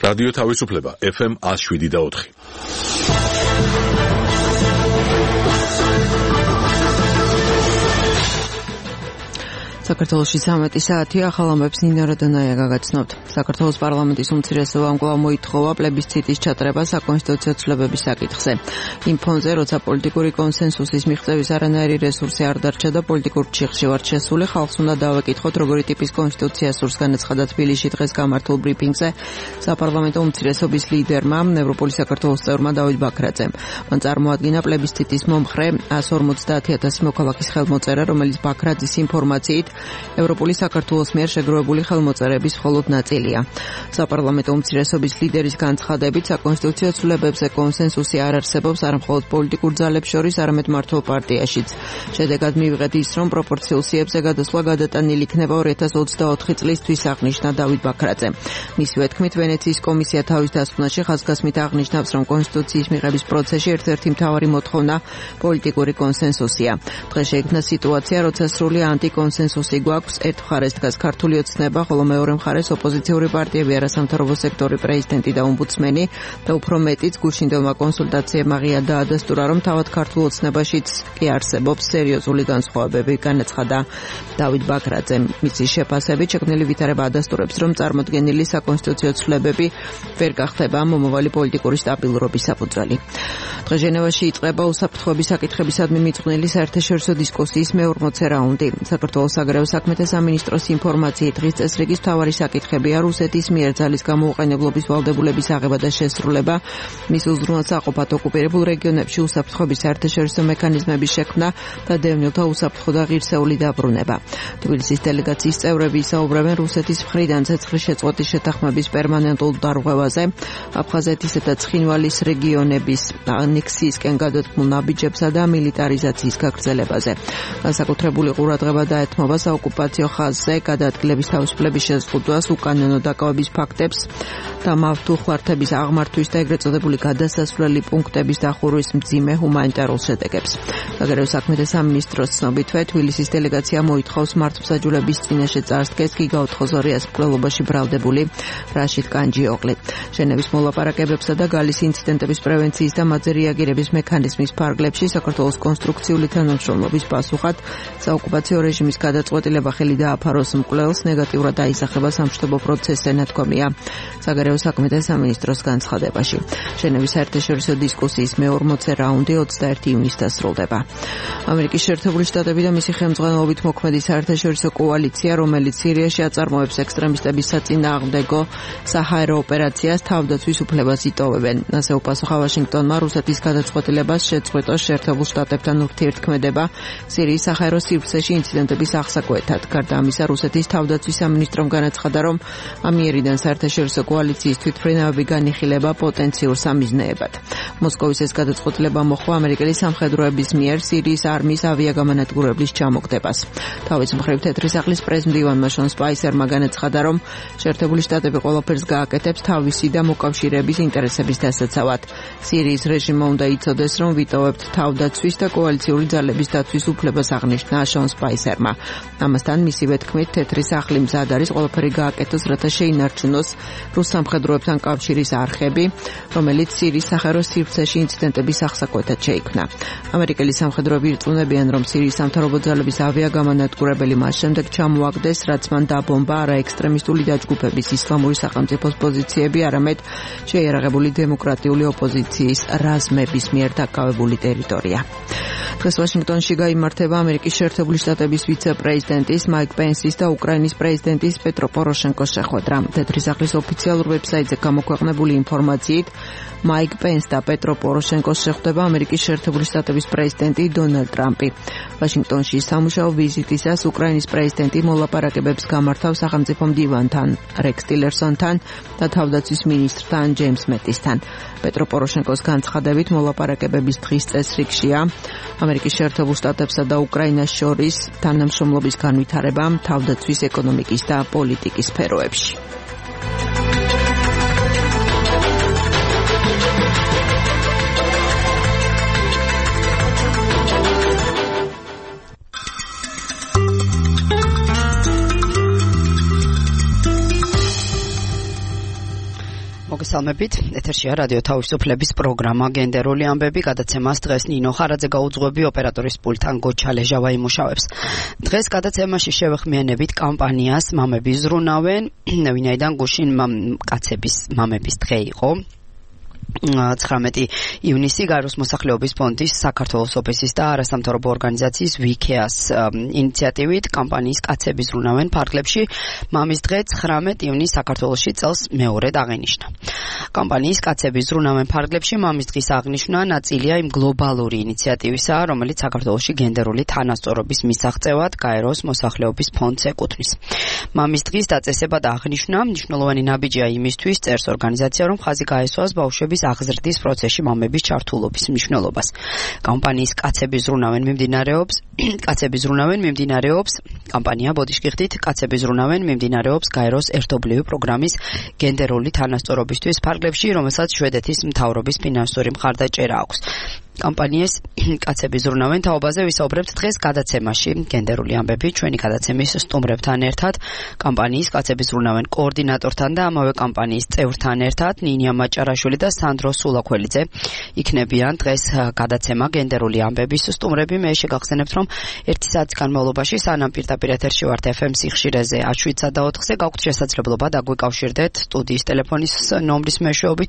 რადიო თავისუფლება FM 107.4. საქართველოში 13 საათია, ახალ ამბებს ნინა როდონაია გაგაცნობთ. საქართველოს პარლამენტის უმცირესობამ კვლავ მოითხოვა პლებისციტის ჩატარება საკონსტიტუციო ცვლილებების საკითხზე. იმ ფონზე, როცა პოლიტიკური კონსენსუსის მიღწევის არანაირი რესურსი არ დარჩა და პოლიტიკურ ჩიხში ვართ შესული, ხალხს უნდა დავაკითხოთ, როგორი ტიპის კონსტიტუცია სურს, განაცხადა თბილისში დღეს გამართულ ბრიფინგზე საპარლამენტო უმცირესობის ლიდერმა, ევროპული საქართველოს წევრმა დავით ბაქრაძემ. მან წარმოადგინა პლებისციტის მომხრე 150,000 მოქალაქის ხელმოწერა, რომელიც ბაქრაძის ინფორმაციით ევროპული საქართველოს მიერ შეგროვებული ხელმოწერების მხოლოდ ნაწილია. საპარლამენტო უმცირესობის ლიდერის განცხადებით, საკონსტიტუციო ცვლილებებზე კონსენსუსი არ არსებობს არა მხოლოდ პოლიტიკურ ძალებს შორის, არამედ მართლ პარტიაშიც. შედეგად მივიღეთ ის, რომ პროპორციულ სიებზე გადასვლა გადატანილი იქნება 2024 წლისთვის, აღნიშნა დავით ბაქრაძემ. მისივე თქმით, ვენეციის კომისია თავის დასკვნაში ხაზგასმით აღნიშნავს, რომ კონსტიტუციის მიღების პროცესში ერთ-ერთი მთავარი მოთხოვნა პოლიტიკური კონსენსუსია. დღეს შეიქმნა სიტუაცია, როცა სრული ანტიკონსენსუსი გვაქვს, ერთ მხარეს დგას ქართული ოცნება, ხოლო მეორე მხარეს ოპოზიციური პარტიები, არასამთავრობო სექტორი, პრეზიდენტი და ომბუდსმენი და უფრო მეტიც გუშინდელმა კონსულტაციებმა ღია დაადასტურა, რომ თავად ქართულ ოცნებაშიც კი არსებობს სერიოზული განსხვავებები, განაცხადა დავით ბაქრაძემ. მისი შეფასებით, შექმნილი ვითარება ადასტურებს, რომ წარმოდგენილი საკონსტიტუციო ცვლილებები ვერ გახდება მომავალი პოლიტიკური სტაბილურობის საფუძველი. დღეს ჟენევაში იწყება უსაფრთხოების საკითხებისადმი მიძღვნილი საერთაშორისო დისკუსიის მე-40 რაუნდი. საქართველოს საგარეო საქმეთა სამინისტროს ინფორმაციით, დღის წესრიგის მთავარი საკითხებია რუსეთის მიერ ძალის გამოუყენებლობის ვალდებულების აღება და შესრულება, მის უზრუნველად საყოფად ოკუპირებულ რეგიონებში უსაფრთხოების საერთაშორისო მექანიზმების შექმნა და დევნილთა უსაფრთხო და ღირსეული დაბრუნება. თბილისის დელეგაციის წევრები ისაუბრებენ რუსეთის მხრიდან ცეცხლის შეწყვეტის შეთანხმების პერმანენტულ დარღვევაზე, აფხაზეთისა და ცხინვალის რეგიონების ანექსიისკენ გადადგმულ ნაბიჯებსა და მილიტარიზაციის გაგრძელებაზე. განსაკუთრებული ყურადღება დაეთმობა საოკუპაციო ხაზზე გადაადგილების თავისუფლების შეზღუდვას, უკანონო დაკავების ფაქტებს და მავთულხლართების აღმართვის და ეგრეთ წოდებული გადასასვლელი პუნქტების დახურვის მძიმე ჰუმანიტარულ შედეგებს. საგარეო საქმეთა სამინისტროს ცნობითვე, თბილისის დელეგაცია მოითხოვს მართლმსაჯულების წინაშე წარსდგეს გიგაუთ ხოზორიას მკვლელობაში ბრალდებული რაშიდ კანჯიოღლი. ჟენევის მოლაპარაკებებსა და გალის ინციდენტების პრევენციის და მათზე რეაგირების მექანიზმის ფარგლებში საქართველოს კონსტრუქციული თანამშრომლობის პასუხად საოკუპაციო რეჟიმის გადაწყვეტილება ხელი დააფაროს მკვლელს, ნეგატიურად აისახება სამშვიდობო პროცესზე, ნათქვამია საგარეო საქმეთა სამინისტროს განცხადებაში. ჟენევის საერთაშორისო დისკუსიის მე-40 რაუნდი 21 ივნისს დასრულდება. ამერიკის შეერთებული შტატები და მისი ხელმძღვანელობით მოქმედი საერთაშორისო კოალიცია, რომელიც სირიაში აწარმოებს ექსტრემისტების საწინააღმდეგო საჰაერო ოპერაციას, თავდაცვის უფლებას იტოვებენ. ასე უპასუხა ვაშინგტონმა რუსეთის გადაწყვეტილებას შეწყვეტოს შეერთებულ შტატებთან ურთიერთქმედება სირიის საჰაერო სივრცეში ინციდენტების აღსაკვეთად. გარდა ამისა, რუსეთის თავდაცვის სამინისტრომ განაცხადა, რომ ამიერიდან საერთაშორისო კოალიციის თვითმფრინავები განიხილება პოტენციურ სამიზნეებად. მოსკოვის ეს გადაწყვეტილება მოჰყვა ამერიკელი სამხედროების მიერ სირიის არმიის ავიაგამანადგურებლის ჩამოგდებას. თავის მხრივ თეთრი სახლის პრეზმდივანმა შონ სპაისერმა განაცხადა, რომ შეერთებული შტატები ყველაფერს გააკეთებს თავისი და მოკავშირეების ინტერესების დასაცავად. სირიის რეჟიმმა უნდა იცოდეს, რომ ვიტოვებთ თავდაცვის და კოალიციური ძალების დაცვის უფლებას, აღნიშნა შონ სპაისერმა. ამასთან მისივე თქმით, თეთრი სახლი მზად არის ყველაფერი გააკეთოს, რათა შეინარჩუნოს რუს სამხედროებთან კავშირის არხები, რომელიც სირიის საჰაერო სივრცეში ინციდენტების აღსაკვეთად შეიქმნა. ამერიკელი სამხედროები ირწმუნებიან, რომ სირიის სამთავრობო ძალების ავიაგამანადგურებელი მას შემდეგ ჩამოაგდეს, რაც მან დაბომბა არა ექსტრემისტული დაჯგუფების ისლამური სახელმწიფოს პოზიციები, არამედ შეიარაღებული დემოკრატიული ოპოზიციის რაზმების მიერ დაკავებული ტერიტორია. დღეს ვაშინგტონში გაიმართება ამერიკის შეერთებული შტატების ვიცე-პრეზიდენტის მაიკ პენსის და უკრაინის პრეზიდენტის პეტრო პოროშენკოს შეხვედრა. თეთრი სახლის ოფიციალურ ვებსაიტზე გამოქვეყნებული ინფორმაციით, მაიკ პენს და პეტრო პოროშენკოს შეხვდება ამერიკის შეერთებული შტატების პრეზიდენტი დონალდ ტრამპი. ვაშინგტონში სამუშაო ვიზიტისას უკრაინის პრეზიდენტი მოლაპარაკებებს გამართავს სახელმწიფო მდივანთან რექს ტილერსონთან და თავდაცვის მინისტრთან ჯეიმს მეტისთან. პეტრო პოროშენკოს განცხადებით, მოლაპარაკებების დღის წესრიგშია ამერიკის შეერთებულ შტატებსა და უკრაინას შორის თანამშრომლობის განვითარება თავდაცვის, ეკონომიკის და პოლიტიკის სფეროებში. მოგესალმებით. ეთერშია რადიო თავისუფლების პროგრამა გენდერული ამბები. გადაცემას დღეს ნინო ხარაძე გაუძღვები, ოპერატორის პულტთან გოჩა ლეჟავა იმუშავებს. დღეს გადაცემაში შევეხმიანებით კამპანიას მამები ზრუნავენ, ვინაიდან გუშინ კაცების მამების დღე იყო. 19 ივნისი გაეროს მოსახლეობის ფონდის საქართველოს ოფისის და არასამთავრობო ორგანიზაციის ვიქეას ინიციატივით კამპანიის კაცები ზრუნავენ ფარგლებში მამის დღე 19 ივნისს საქართველოში წელს მეორედ აღინიშნა. კამპანიის კაცები ზრუნავენ ფარგლებში მამის დღის აღნიშვნა ნაწილია იმ გლობალური ინიციატივისა, რომელიც საქართველოში გენდერული თანასწორობის მისაღწევად გაეროს მოსახლეობის ფონდს ეკუთვნის. მამის დღის დაწესება და აღნიშვნა მნიშვნელოვანი ნაბიჯია იმისთვის, წერს ორგანიზაცია, რომ ხაზი გაესვას ბავშვების აღზრდის პროცესში მამების ჩართულობის მნიშვნელობას. კამპანიის კაცები ზრუნავენ მიმდინარეობს კამპანია ბოდიშკი ხდით კაცები ზრუნავენ მიმდინარეობს გაეროს ერთობლივი პროგრამის გენდერული თანასწორობისთვის ფარგლებში, რომელსაც შვედეთის მთავრობის ფინანსური მხარდაჭერა აქვს. კამპანიის კაცები ზრუნავენ თაობაზე ვისაუბრებთ დღეს გადაცემაში გენდერული ამბები ჩვენი გადაცემის სტუმრებთან ერთად კამპანიის კაცები ზრუნავენ კოორდინატორთან და ამავე კამპანიის წევრთან ერთად ნინია მაჭარაშვილი და სანდრო სულაქველიძე იქნებიან დღეს გადაცემა გენდერული ამბების სტუმრები. მე შეგახსენებთ რომ 1 საათის განმავლობაში სანამ პირდაპირ ეთერში ვართ FM სიხშირეზე 7-სა და 4-ზე გაქვთ შესაძლებლობა დაგვიკავშირდეთ სტუდიის ტელეფონის ნომრის მეშვეობით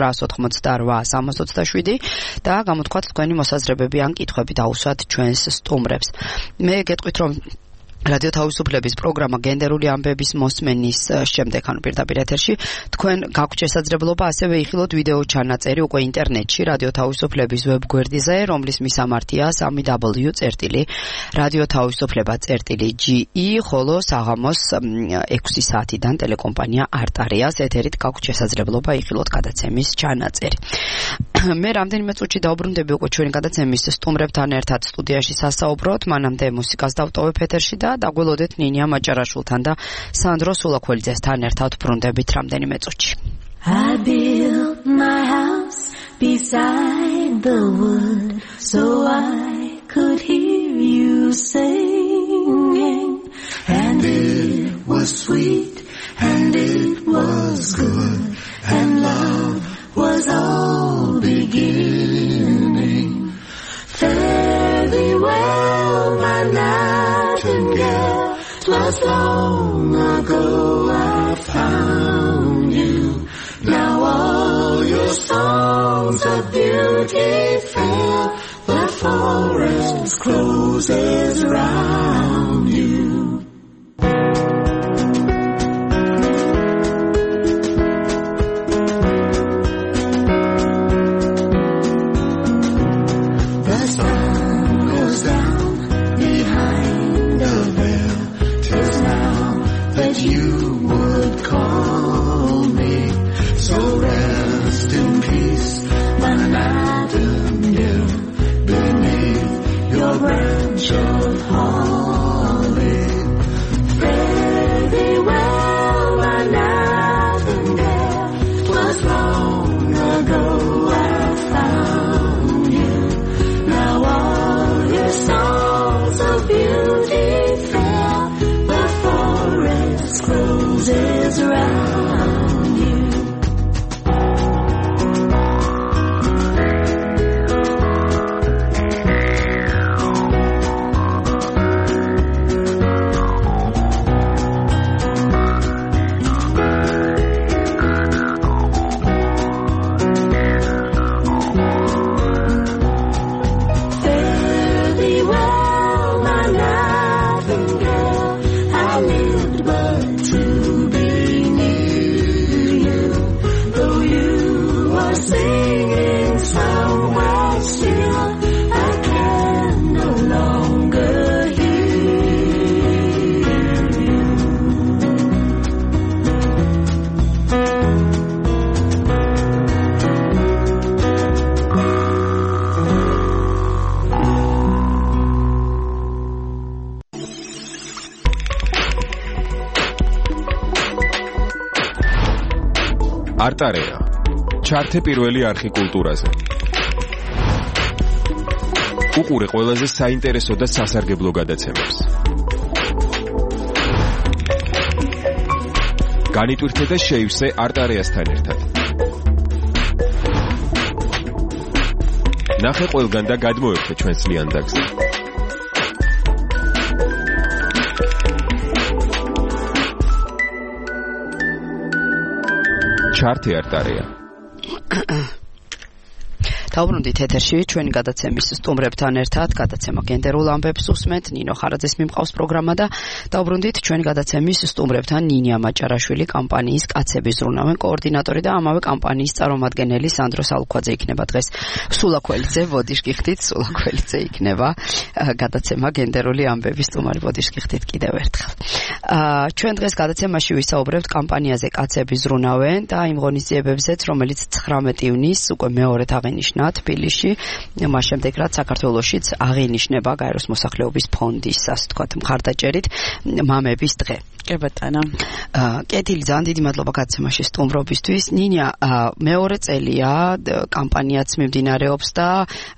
2988327 და გამოთქვათ თქვენი მოსაზრებები ან კითხვები დაუსვათ ჩვენს სტუმრებს. მე გეტყვით რომ რადიო თავისუფლების პროგრამა გენდერული ამბების მოსმენის შემდეგ ანუ პირდაპირ ეთერში თქვენ გაქვთ შესაძლებლობა ასევე იხილოთ ვიდეო ჩანაწერი უკვე ინტერნეტში რადიო თავისუფლების ვებგვერდზე, რომლის მისამართია www.radiotavisufleba.ge, ხოლო საღამოს 6 საათიდან ტელეკომპანია არტარიას ეთერით გაქვთ შესაძლებლობა იხილოთ გადაცემის ჩანაწერი. მე რამდენიმე წუთში დაუბრუნდები უკვე ჩვენი გადაცემის სტუმრებთან ერთად სტუდიაში სასაუბროთ, მანამდე მუსიკას დავტოვებ ეთერში და დაგველოდეთ ნინია მაჭარაშვილთან და სანდრო სულაქველიძესთან ერთად ბრუნდებით რამდენიმე წუთში. I built my house beside the wood so I could hear you singing, and it was sweet and it was good and love was all beginning. Fare thee well, my nightingale, 'twas long ago I found you. Now all your songs of beauty fair, the forest closes round you. Branch of holly, fare thee well, my nightingale. 'Twas long ago I found you. Now all your songs of beauty fair, the forest closes round you. არტარია ჩართე პირველი არხი კულტურაზე. უყურე ყველაზე საინტერესო და სასარგებლო გადაცემებს. განიტვირთე და შეივსე არტარიასთან ერთად. ნახე ყველგან და გადმოერთე ჩვენს ლიანდაგზე. ჩარტი არტარია. დავბრუნდით ეთერში ჩვენი გადაცემის სტუმრებთან ერთად გადაცემა გენდერულ ამბებს უსმენთ ნინო ხარაძეს მიმყავს პროგრამა და დავბრუნდით ჩვენი გადაცემის სტუმრებთან ნინია მაჭარაშვილი კამპანიის კაცები ზრუნავენ კოორდინატორი და ამავე კამპანიის წარმომადგენელი სანდრო სალუქვაძე იქნება დღეს სულაქველიძე ვოდიშ გიხდით სულაქველიძე იქნება გადაცემა გენდერული ამბების სტუმარი ვოდიშ გიხდით კიდევ ერთხელ ჩვენ დღეს გადაცემაში ვისაუბრებთ კამპანიაზე კაცები ზრუნავენ და იმ ღონისძიებებზეც რომელიც 19 ივნისს უკვე მეორედ აღინიშნა თბილისში მას შემდეგ რაც საქართველოშიც აღინიშნება გაეროს მოსახლეობის ფონდის ასე ვთქვათ მხარდაჭერით მამების დღე. კი ბატონო. კეთილი ძალიან დიდი მადლობა გადაცემაში სტუმრობისთვის. ნინია მეორე წელია კამპანიაც მიმდინარეობს და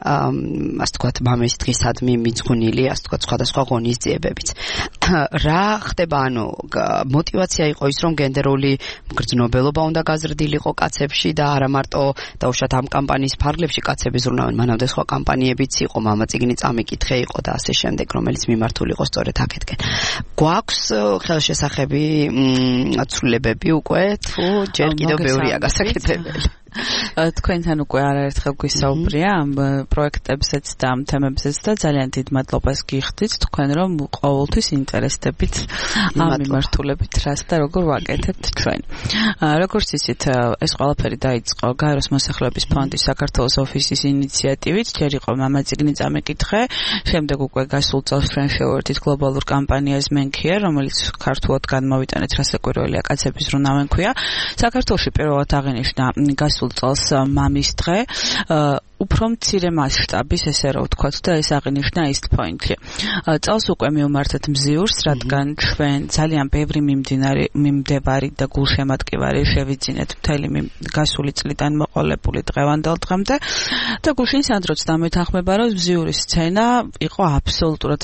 ასე ვთქვათ მამების დღისადმი მიძღვნილი ასე ვთქვათ სხვადასხვა ღონისძიებებიც. რა ხდება ანუ мотивация იყო ის რომ გენდერული მგრძნობელობა უნდა გაზრდილიყო კაცებში და არა მარტო დაუშვათ ამ კამპანიის ფარგლებში კაცები ზრუნავენ მანამდე სხვა კამპანიებიც იყო მამაწიგნი წამიკითხე იყო და ასე შემდეგ რომელიც მიმართული იყო სწორედ აქეთკენ. გვაქვს ხელშესახები ცვლილებები უკვე თუ ჯერ კიდევ ბევრია გასაკეთებელი. თქვენთან უკვე არაერთხელ გვისაუბრია ამ პროექტებზეც და ამ თემებზეც და ძალიან დიდ მადლობას გიხდით თქვენ რომ ყოველთვის ინტერესდებით ამ მიმართულებით რას და როგორ ვაკეთებთ ჩვენ. როგორც იცით ეს ყველაფერი დაიწყო გაეროს მოსახლეობის ფონდის საქართველოს ოფისის ინიციატივით ჯერ იყო მამაწიგნი წამიკითხე შემდეგ უკვე გასულ წელს ჩვენ შევერთით გლობალურ კამპანიას მენქია რომელიც ქართულად განმოვიტანეთ რასაკვირველია კაცების ზრუნავენ ქვია. საქართველოში პირველად აღინიშნა გასულ წელს მამის დღე უფრო მცირე მასშტაბის ესე რომ ვთქვათ და ეს აღინიშნა East Point-ში. წელს უკვე მივმართეთ მზიურს, რადგან ჩვენ ძალიან ბევრი მიმდებარი და გულშემატკივარი შევიძინეთ მთელი გასული წლიდან მოყოლებული დღევანდელ დღემდე და გუშინ სანდროც დამეთანხმება რომ მზიურის სცენა იყო აბსოლუტურად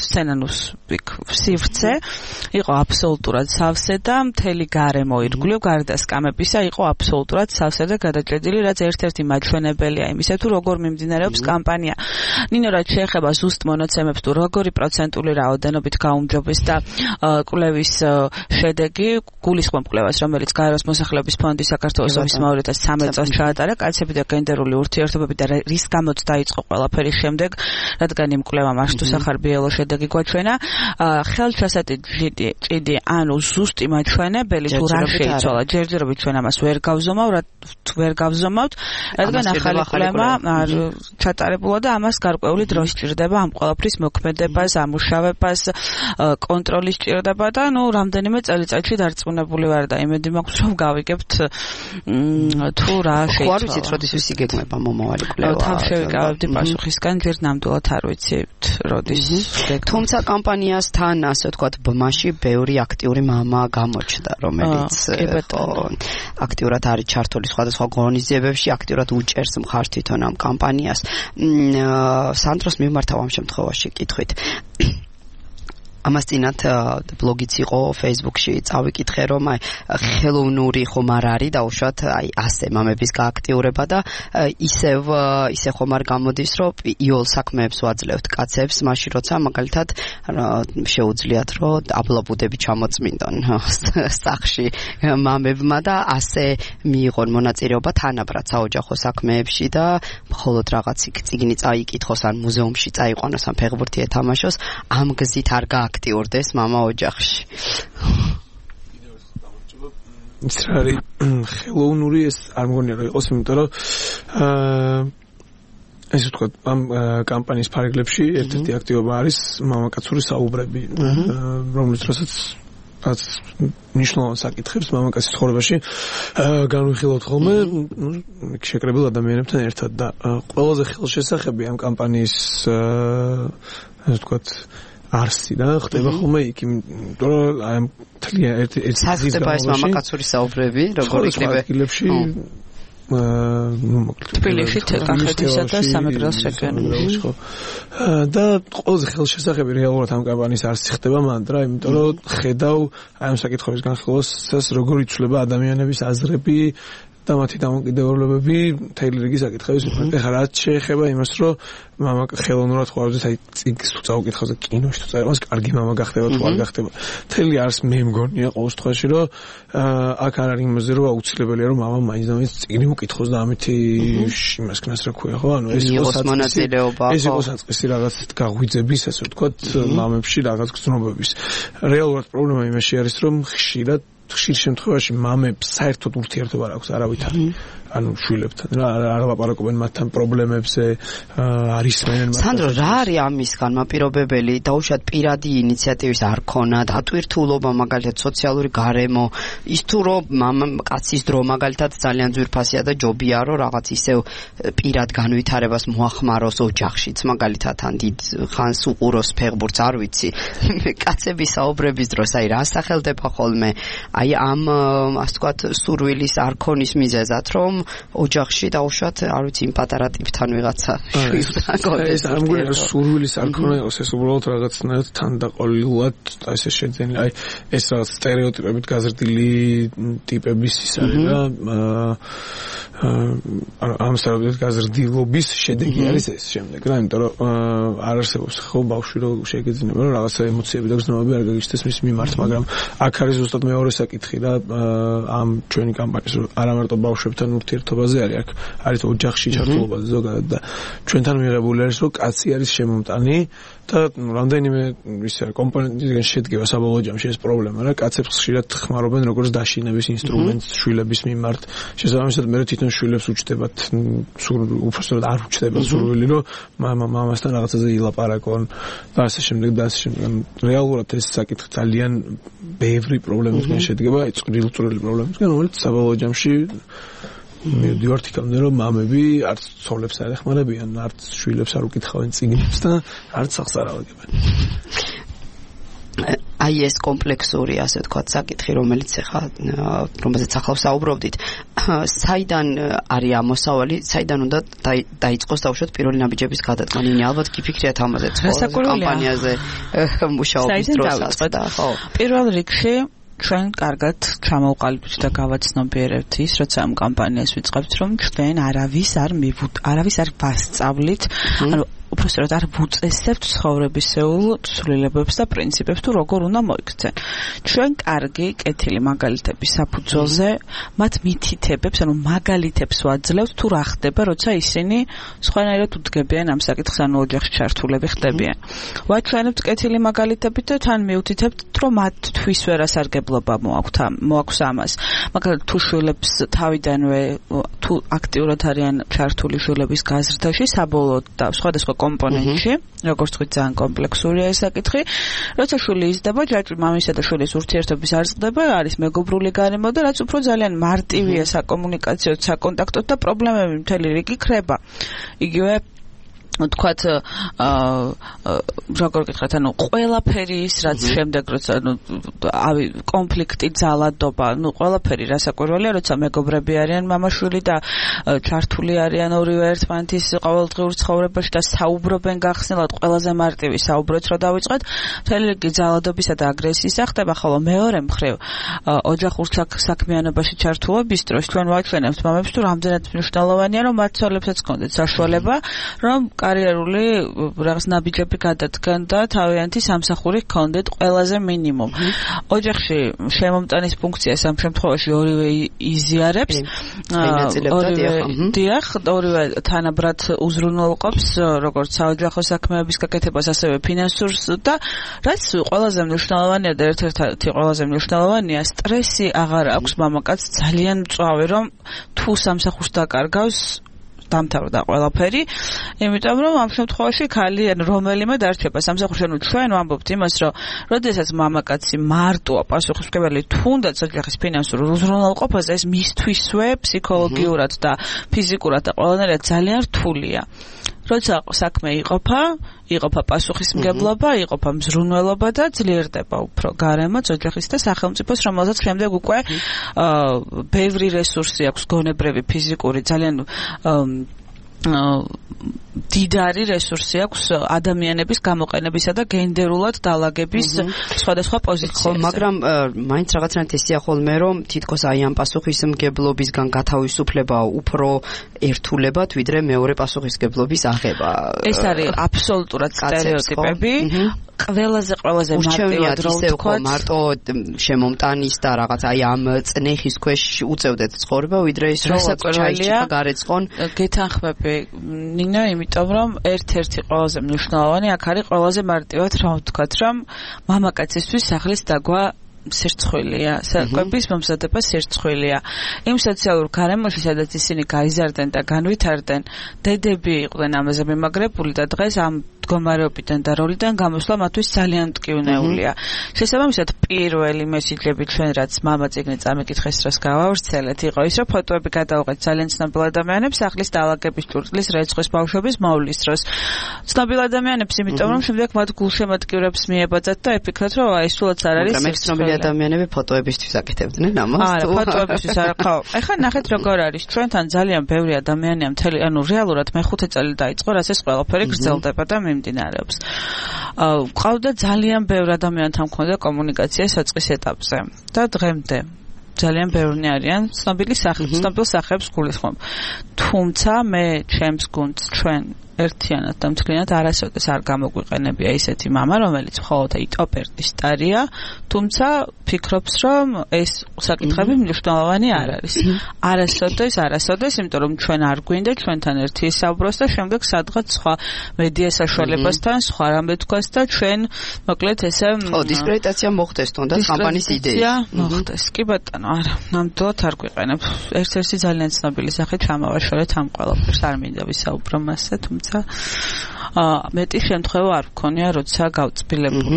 სივრცე იყო აბსოლუტურად სავსე და მთელი გარემო ირგვლივ გარდა სკამებისა იყო აბსოლუტურად სავსე და გადაჭედილი რაც ერთ-ერთი მაჩვენებელია იმისა თუ როგორ მიმდინარეობს კამპანია. ნინო რაც შეეხება ზუსტ მონაცემებს თუ როგორი პროცენტული რაოდენობით გაუმჯობეს და კვლევის შედეგი გულისხმობ კვლევას რომელიც გაეროს მოსახლეობის ფონდის საქართველოს ოფისის 2013 წელს ჩაატარა კაცები და გენდერული ურთიერთობები და რის გამოც დაიწყო ყველაფერი შემდეგ რადგან იმ კვლევამ აშტუ სახარბიელო შედეგი გვაჩვენა ხელშესაწიდი ანუ ზუსტი მაჩვენებელი თუ რა შეიცვალა ჯერჯერობით ჩვენ ამას ვერ გავზომავთ რადგან ახალი კვლევა ჩატარებულა და ამას გარკვეული დრო სჭირდება ამ ყველაფრის მოქმედებას, ამუშავებას, კონტროლის სჭირდება და ნუ რამდენიმე წელიწადში დარწმუნებული ვარ და იმედი მაქვს რომ გავიგებთ თუ რა შეიცვალა. ხო არ ვიცით როდის ვისიგეგმება მომავალი კვლევა. თან შევიკავებდი პასუხისგან ჯერ ნამდვილად არ ვიცით როდის. თუმცა კამპანიასთან ასე ვთქვათ ბმაში ბევრი აქტიური მამა გამოჩნდა რომელიც აქტიურად არის ჩართული სხვადასხვა ღონისძიებებში აქტიურად უჭერს მხარს თვითონ ამ კამპანიას. სანდროს მიმართავ ამ შემთხვევაში კითხვით. ამას წინათ ბლოგიც იყო Facebook-ში წავიკითხე რომ ხელოვნური ხომ არ არის დაუშვათ ასე მამების გააქტიურება და ისე ხომ არ გამოდის რომ იოლ საქმეებს ვაძლევთ კაცებს მაშინ როცა მაგალითად შეუძლიათ რომ აბლაბუდები ჩამოწმინდონ სახში მამებმა და ასე მიიღონ მონაწილეობა თანაბრად საოჯახო საქმეებში და მხოლოდ რაღაც წიგნი წაიკითხოს ან მუზეუმში წაიყვანოს ან ფეხბურთი ეთამაშოს ამ გზით არ აქტიურდეს მამა ოჯახში. ის არის ხელოვნური ეს არ მგონია რომ იყოს, იმიტომ რომ ესე ვთქვათ ამ კამპანიის ფარგლებში ერთ-ერთი აქტივობა არის მამაკაცური საუბრები, რომელიც რასაც ნიშნულოვან საკითხებს მამაკაცის ცხოვრებაში განვიხილავთ ხოლმე შეკრებილ ადამიანებთან ერთად და ყველაზე ხელშესახები ამ კამპანიის ასე ვთქვათ არსი და ხდება ხოლმე იქ იმიტომ რომ აი ამ თლიან ერთ-ერთი ხდება ეს მამაკაცური საუბრები როგორ იქნება ადგილებში თბილისში კახეთისა და სამეგრელოს რეგიონებში ხო და ყველაზე ხელშესახები რეალურად ამ კამპანიის არსი ხდება მანდრა იმიტომ რომ ხედავ აი ამ საკითხების განხილვას როგორ იცვლება ადამიანების აზრები და მათი დამოკიდებულებები მთელი რიგი საკითხების მიმართ. ეხლა რაც შეეხება იმას, რომ მამა ხელოვნურად ხვავდეს, აი წიგნს თუ წავკითხავ და კინოში თუ წერებას, კარგი მამა გახდება თუ არ გახდება. მთელი არის მე მგონია ყოველ შემთხვევაში, რომ აქ არ არის იმაზე, რომ აუცილებელია რომ მამა მაინც და მაინც წიგნი უკითხოს და ამითი იმას ქნას რა ქვია, ხო? ანუ ეს იყო საწყისი რაღაც გაღვიძების, ასე ვთქვათ, მამებში რაღაც გზნობების. რეალურად პრობლემა იმაში არის, რომ ხშირ შემთხვევაში მამებს საერთოდ ურთიერთობა არ აქვს არავითარ. ანუ შვილებთან რა არ ლაპარაკობენ მათთან პრობლემებზე, არის მენენ მათთან. სანდრო, რა არის ამის განმაპირობებელი? დაუშვათ პირადი ინიციატივის არ ქონა, დატვირთულობა, მაგალითად სოციალური გარემო, ის თუ რომ კაცის დრო მაგალითად ძალიან ძვირფასია და ჯობია რომ რაღაც ისევ პირად განვითარებას მოახმაროს ოჯახშიც, მაგალითად ან დიდ ხანს უყუროს ფეხბურთს, არ ვიცი. კაცების საუბრების დროს აი რა სახელდება ხოლმე? აი ამ ასე ვთქვათ სურვილის არ ქონის მიზეზად რომ ოჯახში დაუშვათ, არ ვიცი, იმ პატარა ტიპთან ვიღაცა შვილთან გონდეს. ეს არ მგონია სურვილის არ ქონა იყოს, ეს უბრალოდ რაღაცნაირად თანდაყოლილად ესე შეძენილი. აი ეს რაღაც სტერეოტიპებით გაზრდილი ტიპების ის არის და ამ სტერეოტიპებით გაზრდილობის შედეგი არის ეს შემდეგ რა, იმიტომ რომ არ არსებობს ხო ბავშვი რომ შეგეძინება რომ რაღაცა ემოციები და გრძნობები არ გაგიჩნდეს მის მიმართ, მაგრამ აქ არის ზუსტად მეორე საკითხი რა, ამ ჩვენი კამპანიის რომ არა მარტო ბავშვებთან ურთიერთობაზე არის, აქ არის ოჯახში ჩართულობაზე ზოგადად და ჩვენთან მიღებული არის რომ კაცი არის შემომტანი და რამდენიმე ისე კომპონენტისგან შედგება საბოლოო ჯამში ეს პრობლემა რა, კაცებს ხშირად ხმარობენ როგორც დაშინების ინსტრუმენტს შვილების მიმართ. შესაბამისად მე თვითონ შვილებს უჩდებათ უბრალოდ არ უჩდებათ სურვილი რომ მამასთან რაღაცაზე ილაპარაკონ და ასე შემდეგ და ასე შემდეგ. რეალურად ეს საკითხი ძალიან ბევრი პრობლემისგან შედგება, წვრილი პრობლემისგან, რომელიც საბოლოო ჯამში მივდივართ იქამდე რომ მამები არც ცოლებს არ ეხმარებიან, არც შვილებს არ უკითხავენ წიგნებს და არც სახს არ ავაგებენ. აი ეს კომპლექსური, ასე ვთქვათ, საკითხი, რომელიც რომელზეც ახლა საუბრობდით, საიდან არის ამოსავალი, საიდან უნდა დაიწყოს დაუშვათ პირველი ნაბიჯების გადადგმა? ნინი, ალბათ გიფიქრიათ ამაზე კამპანიაზე მუშაობის დროსაც და ხო. პირველ რიგში ჩვენ კარგად ჩამოვყალიბდით და გავაცნობიერებთ ის, როცა ამ კამპანიას ვიწყებთ, რომ ჩვენ არავის არ ვასწავლით, ანუ უბრალოდ არ ვუწესებთ ცხოვრებისეულ ცვლილებებს და პრინციპებს თუ როგორ უნდა მოიქცენ. ჩვენ კარგი კეთილი მაგალითების საფუძველზე მათ მითითებებს, ანუ მაგალითებს ვაძლევთ თუ რა ხდება, როცა ისინი სხვანაირად უდგებიან ამ საკითხს, ანუ ოჯახში ჩართულები ხდებიან. ვაჩვენებთ კეთილი მაგალითებით და თან მივთითებთ, რომ მათთვის ვერასარგებლობა მოაქვს ამას. მაგალითად თუ შვილებს თავიდანვე თუ აქტიურად არიან ჩართული შვილების გაზრდაში, საბოლოოდ და სხვადასხვა კომპონენტში, როგორც თქვით, ძალიან კომპლექსურია ეს საკითხი. როცა შვილი იზრდება, ჯაჭვი მამისა და შვილის ურთიერთობის არ ზრდება, არის მეგობრული გარემო და რაც უფრო ძალიან მარტივია საკომუნიკაციო, საკონტაქტო და პრობლემები მთელი რიგი ქრება. იგივე თქვათ როგორ გითხრათ, ანუ ყველაფერი ის რაც შემდეგ როცა კონფლიქტი, ძალადობა, ყველაფერი რასაკვირველია, როცა მეგობრები არიან მამა-შვილი და ჩართული არიან ორივე ერთმანეთის ყოველდღიურ ცხოვრებაში და საუბრობენ გახსნილად, ყველაზე მარტივი საუბროთ რა დავიწყეთ, მთელი რიგი ძალადობისა და აგრესიისა ხდება, ხოლო მეორე მხრივ ოჯახურ საქმიანობაში ჩართულობის დროს ჩვენ ვაჩვენებთ მამებს თუ რამდენად მნიშვნელოვანია რომ მათ ცოლებსაც ჰქონდეთ საშუალება რომ კარიერული რაღაც ნაბიჯები გადადგან და თავიანთი სამსახური ჰქონდეთ ყველაზე მინიმუმ. ოჯახში შემომტანის ფუნქციას ამ შემთხვევაში ორივე იზიარებს. ორივე თანაბრად უზრუნველყოფს როგორც საოჯახო საქმეების გაკეთებას, ასევე ფინანსურს და რაც ყველაზე მნიშვნელოვანია და ერთ-ერთი ყველაზე მნიშვნელოვანია, სტრესი აღარ აქვს მამაკაცს ძალიან მწვავე, რომ თუ სამსახურს დაკარგავს დამთავრდა ყველაფერი, იმიტომ რომ ამ შემთხვევაში ქალი რომელიმე დარჩება სამსახურში. ანუ ჩვენ ვამბობთ იმას, რომ როდესაც მამაკაცი მარტოა პასუხისმგებელი თუნდაც ოჯახის ფინანსურ უზრუნველყოფაზე, ეს მისთვისვე ფსიქოლოგიურად და ფიზიკურად და ყველანაირად ძალიან რთულია. როცა საქმე იყოფა პასუხისმგებლობა, იყოფა მზრუნველობა და ძლიერდება უფრო გარემოც ოჯახის და სახელმწიფოს, რომელსაც შემდეგ უკვე ბევრი რესურსი აქვს, გონებრივი, ფიზიკური, ძალიან დიდარი რესურსი აქვს ადამიანების გამოყენებისა და გენდერულად დალაგების სხვადასხვა პოზიციებზე. მაგრამ მაინც რაღაცნაირად ესია ხოლმე რომ თითქოს აი ამ პასუხისმგებლობისგან გათავისუფლება უფრო ერთულებად ვიდრე მეორე პასუხისმგებლობის აღება. ეს არის აბსოლუტურად სტერეოტიპები. ყველაზე მარტივად რო ვთქვა მარტო შემომტანის და რაღაც აი ამ წნეხის ქვეშ უწევდეთ ცხოვრება ვიდრე ის რომ ჩაიჭირა გარეცხონ. გეთანხმები ნინო, იმიტომ რომ ერთ-ერთი ყველაზე მნიშვნელოვანი აქ არის ყველაზე მარტივად რა ვთქვათ, რომ მამაკაცისთვის სახლის დაგვა სირცხვილია, საკვების მომზადება სირცხვილია. იმ სოციალურ გარემოში, სადაც ისინი გაიზარდნენ და განვითარდნენ, დედები იყვნენ ამაზე მიმაგრებული და დღეს ამ მდგომარეობიდან და როლიდან გამოსვლა მათთვის ძალიან მტკივნეულია. შესაბამისად, პირველი მესიჯები ჩვენ რაც მამა წიგნი წამიკითხეს დროს გავავრცელეთ, იყო ის, რომ ფოტოები გადავღეთ ძალიან ცნობილ ადამიანებს სახლის დაალაგების ჭურჭლის, რეცხვის, ბავშვების მოვლის დროს. ცნობილ ადამიანებს, იმიტომ რომ შემდეგ მათ გულშემატკივრებს მიებაძათ და აფიქრათ, რომ აი სულაც არ არის ცნობილი ადამიანები ფოტოებისთვის აკეთებდნენ ამას. არა, ფოტოებისთვის არა, ხო. ეხლა ნახეთ როგორ არის. ჩვენთან ძალიან ბევრი ადამიანია მთელი, ანუ რეალურად მე-5 წელი დაიწყო, რაც ეს ყველაფერი გრძელდება და მიმდინარეობს. ყავდა ძალიან ბევრი ადამიანთან მქონდა კომუნიკაცია საწყის ეტაპზე და დღემდე ძალიან ბევრი არიან ცნობილი ცნობილ სახეებს გულისხმობ. თუმცა მე ჩემს გუნდს ჩვენ ერთიანად და მთლიანად არასოდეს არ გამოგვიყენებია ისეთი მამა, რომელიც მხოლოდ იტოპერტის სტარია, თუმცა ფიქრობს, რომ ეს საკითხები მნიშვნელოვანი არ არის. არასოდეს, იმიტომ რომ ჩვენ არ გვინდა ჩვენთან ერთი ისაუბროს და შემდეგ სადღაც სხვა მედია საშუალებასთან სხვა რამე თქვას და ჩვენ მოკლედ ესე დისკრედიტაცია მოხდეს თუნდაც კამპანიის იდეის. მოხდეს. კი ბატონო, არა, ნამდვილად არ გვიყენებ. ერთ-ერთი ძალიან ცნობილი სახე ჩამავაშორეთ ამ ყველაფერს, არ მინდა ვისაუბრო მასზე, თუმცა მეტი შემთხვევა არ მქონია, როცა გავწბილებული.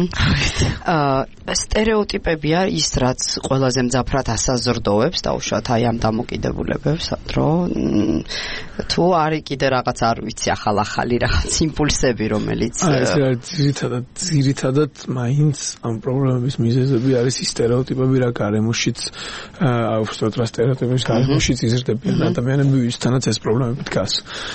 სტერეოტიპებია ის, რაც ყველაზე მძაფრად ასაზრდოვებს და უშუალოდ აი ამ დამოკიდებულებებს, რომ თუ არის კიდე რაღაც არ ვიცი, ახალი რაღაც იმპულსები, რომელიც ეს ძირითადად მაინც ამ პრობლემების მიზეზები არის ის სტერეოტიპები, რა გარემოშიც უბრალოდ რა სტერეოტიპების გარემოშიც იზრდებიან ადამიანები, ვისთანაც ეს პრობლემები დგას.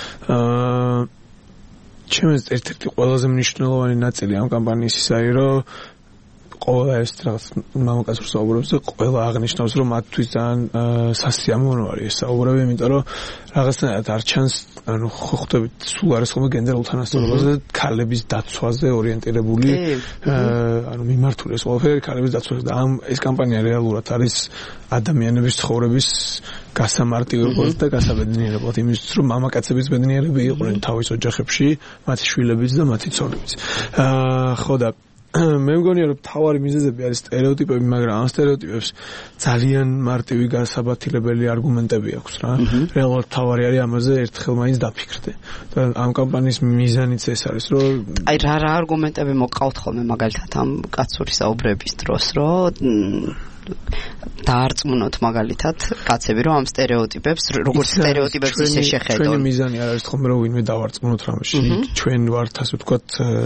ჩემს ერთ-ერთი ყველაზე მნიშვნელოვანი ნაწილი ამ კამპანიის ის არის, რომ ყველა ეს რაღაც მამაკაცურ საუბრებზე ყველა აღნიშნავს, რომ მათთვის ძალიან სასიამოვნო არის ეს საუბრები, იმიტომ რომ რაღაცნაირად არ ჩანს, ანუ ხვდებით, სულ არის ხოლმე გენდერულ თანასწორობაზე და ქალების დაცვაზე ორიენტირებული, ანუ მიმართული ეს ყველაფერი ქალების დაცვაზე და ეს კამპანია რეალურად არის ადამიანების ცხოვრების გასამარტივებლად და გასაბედნიერებლად იმისთვის, რომ მამაკაცების ბედნიერები იყვნენ თავის ოჯახებში, მათი შვილებიც და მათი ცოლებიც. ხო და მე მგონია რომ თავარი მიზეზები არის სტერეოტიპები, მაგრამ ამ სტერეოტიპებს ძალიან მარტივი გასაბათილებელი არგუმენტები აქვს რა. რეალურად თავარი არის ამაზე ერთხელ მაინც დაფიქრდე. და ამ კამპანიის მიზანიც ეს არის, რომ აი რა არგუმენტები მოყავთ ხოლმე მაგალითად ამ კაცური საუბრების დროს, რომ დაარწმუნოთ მაგალითად კაცები, რომ ამ სტერეოტიპებს, როგორც სტერეოტიპებს ისე შეხედონ. ჩვენი მიზანი არ არის თქო, რომ ვინმე დავარწმუნოთ რამეში. ჩვენ ვართ ასე ვთქვათ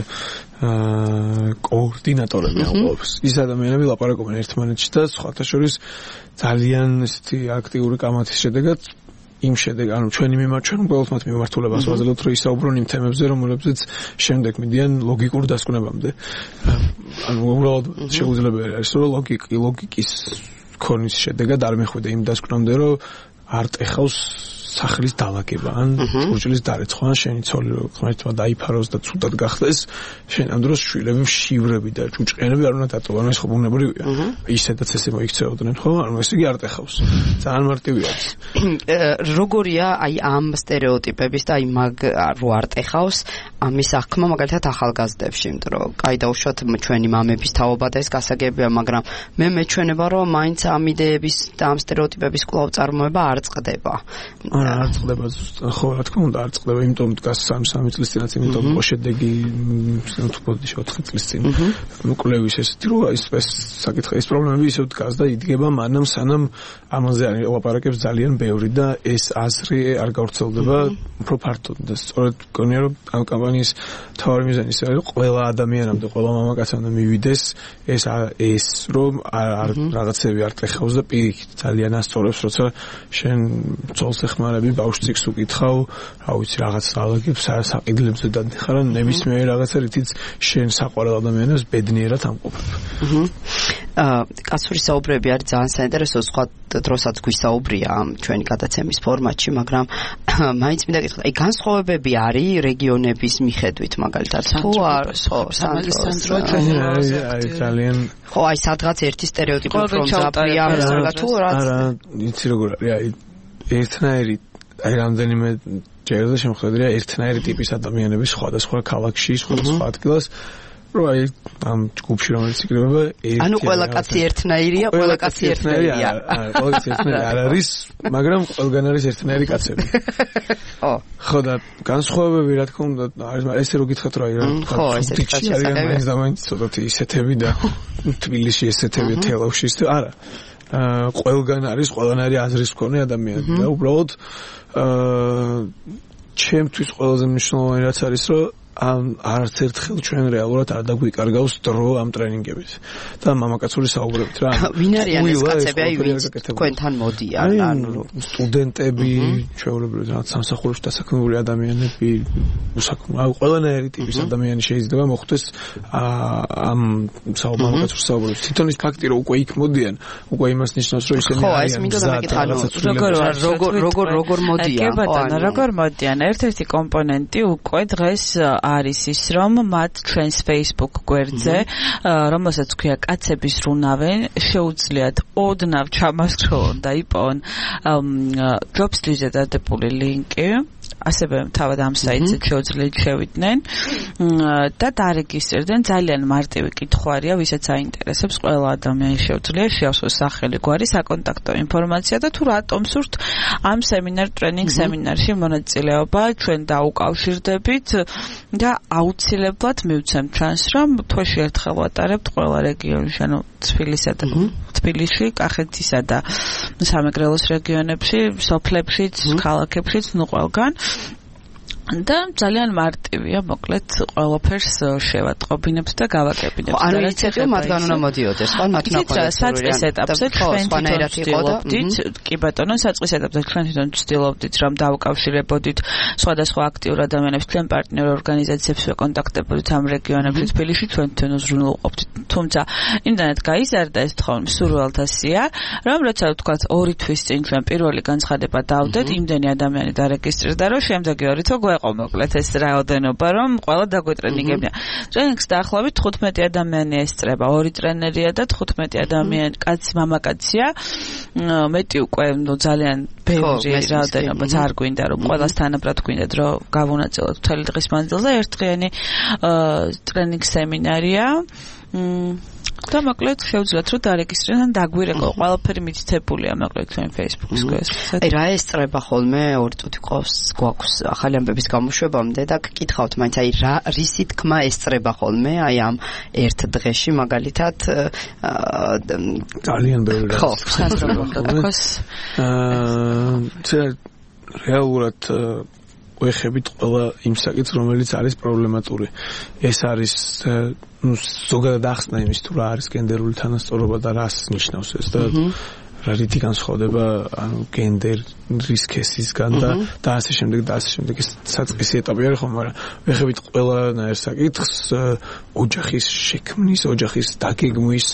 კოორდინატორები ამ ყოველს. ის ადამიანები ლაპარაკობენ ერთმანეთში და სხვათა შორის ძალიან ესეთი აქტიური კამათის შედეგად ანუ ჩვენი ყოველთ მათ მიმართულებას ვაძლევთ, რომ ისაუბრონ იმ თემებზე, რომელებზეც შემდეგ მიდიან ლოგიკურ დასკვნებამდე. ანუ უბრალოდ შეუძლებელი არის, რომ ლოგიკის ქონის შედეგად არ მეხვიდე იმ დასკვნამდე, რომ არ ტეხავს სახლის დალაგება ან ჭურჭლის დარეცხვა, ან შენი ცოლი ღმერთმა დაიფაროს და ცუდად გახდეს, შენ ამ დროს შვილები შივრები და ჭუჭყიანები არ უნდა დატოვონ, ეს ხო ბუნებრივია. ისედაც ესე მოიქცეოდნენ, ხო? ანუ ეს იგი არ ტეხავს. ძალიან მარტივი არის. როგორია აი ამ სტერეოტიპების და აი მაგ რო არ ტეხავს ამის აღქმა მაგალითად ახალგაზრდებში, იმიტომ რომ კაი დაუშვათ ჩვენი მამების თაობა და ეს გასაგებია, მაგრამ მე მეჩვენება, რომ მაინც ამ იდეების და ამ სტერეოტიპების კვლავ წარმოება არ წყდება. არ წყდება, ხო, რა თქმა უნდა, არ წყდება, იმიტომ დგას 3 წლის წინაც, იმიტომ იყო შედეგი, თუ პოდიში 4 წლის წინ. კვლევის ესეთი რომ ეს საკითხი, ეს პრობლემები ისევ დგას და იდგება მანამ სანამ ამაზე არ ელაპარაკებს ძალიან ბევრი და ეს აზრი არ გავრცელდება უფრო ფართოდ. და სწორედ მგონია რომ ამ კამპანიის მთავარი მიზანი ის არის, რომ ყველა ადამიანამდე, ყველა მამაკაცამდე მივიდეს ეს რომ არ რაღაცები არ ტეხავს და პირიქით ძალიან ასწორებს, როცა შენ ცოლს ეხმარებ ხმარები ბავშვს უკითხავ, რა ვიცი, რაღაც ძალაგებს, საყიდლებზე დადიხარ, ნებისმიერ რაღაცა რითიც შენ საყვარელ ადამიანებს ბედნიერად ამყოფებ. კაცური საუბრები არის ძალიან საინტერესო, სხვა დროსაც გვისაუბრია ჩვენი გადაცემის ფორმატში, მაგრამ მაინც მინდა გითხრათ, აი განსხვავებები არის რეგიონების მიხედვით, მაგალითად, თუ არის ხო, სანდრო ძალიან ხო, აი სადღაც ერთი სტერეოტიპი უფრო მძაფრია, თუ რაც არა, იცი როგორ არის, აი ერთნაირი, აი რამდენიმე ჯერზე შემოხვედრია ერთნაირი ტიპის ადამიანების სხვადასხვა ქალაქში, სხვადასხვა ადგილას რომ აი ამ ჯგუფში რომელიც იკრიბება ანუ ყველა კაცი ერთნაირია, ყველა კაცი ერთნაირია. ყველა კაცი ერთნაირი არ არის, მაგრამ ყველგან არის ერთნაირი კაცები. ხო და განსხვავებები რა თქმა უნდა არის, ესე რო გითხრათ რა ხო, ესეთი არის და მაინც ცოტათი ისეთები და თბილისში ესეთები თელავში არა. ყველგან არის ყველანაირი აზრის მქონე ადამიანები და უბრალოდ ჩემთვის ყველაზე მნიშვნელოვანი რაც არის რომ არც ერთხელ ჩვენ რეალურად არ დაგვიკარგავს დრო ამ ტრენინგებით და მამაკაცური საუბრებით რა. ვინ არიან ეს კაცები, აი ვინც თქვენთან მოდიან, ანუ სტუდენტები, ჩვეულებრივ რაღაც სამსახურებში დასაქმებული ადამიანები, უსაქმო, ყველანაირი ტიპის ადამიანი შეიძლება მოხვდეს ამ მამაკაცურ საუბრებში. თვითონ ის ფაქტი რომ უკვე იქ მოდიან, უკვე იმას ნიშნავს რომ ისინი ხო, ეს მინდა გამეკითხა, როგორ მოდიან, ხო, როგორ მოდიან. ერთ-ერთი კომპონენტი უკვე დღეს არის ის რომ მათ ჩვენს Facebook გვერდზე რომელსაც ქვია კაცების რუნავე შეუძლიათ ოდნავ ჩამასროლონ და იპოვონ ჯობსტვიზე დადებული ლინკი ასევე თავად ამ საიტზე შეუძლიათ შევიდნენ და დარეგისტრირდნენ ძალიან მარტივი კითხვარია ვისაც აინტერესებს ყველა ადამიანი შეუძლია შეავსოს სახელი გვარი საკონტაქტო ინფორმაცია და თუ რატომ სურთ ამ სემინარ ტრენინგ სემინარში მონაწილეობა ჩვენ დაუკავშირდებით და აუცილებლად მივცემთ ჩანს რომ თვეში ერთხელ ვატარებთ ყველა რეგიონში ანუ თბილისსა და თბილისში, კახეთისა და სამეგრელოს რეგიონებში, სოფლებშიც, ქალაქებშიც, ნუ ყველგან და ძალიან მარტივია, მოკლედ ყველაფერს შევატყობინებთ და გავაკებინებთ. ანუ იცით მათგან უნდა მოდიოდეს, ხო, მათ ნაყოფიერებად. საწყის ეტაპზე ჩვენ ვცდილობდით, კი ბატონო, საწყის ეტაპზე ჩვენ თვითონ ვცდილობდით, რომ დავუკავშირებოდით სხვადასხვა აქტიურ ადამიანებს, ჩვენ პარტნიორ ორგანიზაციებს ვეკონტაქტებოდით ამ რეგიონებში, თბილისში ჩვენ თვითონ უზრუნველყოფდით. თუმცა იმდანაც გაიზარდა ეს თხოვნი სურვილთა სია, რომ როცა ვთქვათ 2 თვის წინ ჩვენ პირველი განცხადება დავდეთ, იმდენი ადამიანი დარეგისტრირდა, რომ შემდეგი 2 თვე იყო მოკლედ ეს რაოდენობა რომ ყველა დაგვეტრენინგებია. ტრენინგს დაახლოებით 15 ადამიანი ესწრება, 2 ტრენერია და 15 ადამიანი კაცი მამაკაცია. მეტი უკვე ძალიან ბევრი რაოდენობა არ გვინდა რომ ყველას თანაბრად გვინდათ რომ გავუნაწილოთ მთელი დღის მანძილზე ერთდღიანი ტრენინგ სემინარია. და მოკლედ შევძლოთ რომ დარეგისტრირდნენ დაგვირეკო ყველაფერი მითითებულია მოკლედ ჩვენ Facebook-ის გვერდზე. აი რა ესწრება ხოლმე 2 წუთი გვაქვს ახალი ამბების გამოშვებამდე და გკითხავთ მაინც აი რა რისი თქმა ესწრება ხოლმე აი ამ ერთ დღეში მაგალითად ძალიან ბევრი რა. ხო, სასწრაფოს. რეალურად ვეხებით ყველა იმ საკითხს რომელიც არის პრობლემატური. ეს არის ზოგადად ახსნა იმის თუ რა არის გენდერული თანასწორობა და რას ნიშნავს ეს და რა რითი განსხვავდება ანუ გენდერის ქესისგან და ასე შემდეგ და ასე შემდეგ ეს საწყისი ეტაპი არის ხო მაგრამ ვეხებით ყველანაირ საკითხს ოჯახის შექმნის ოჯახის დაგეგმვის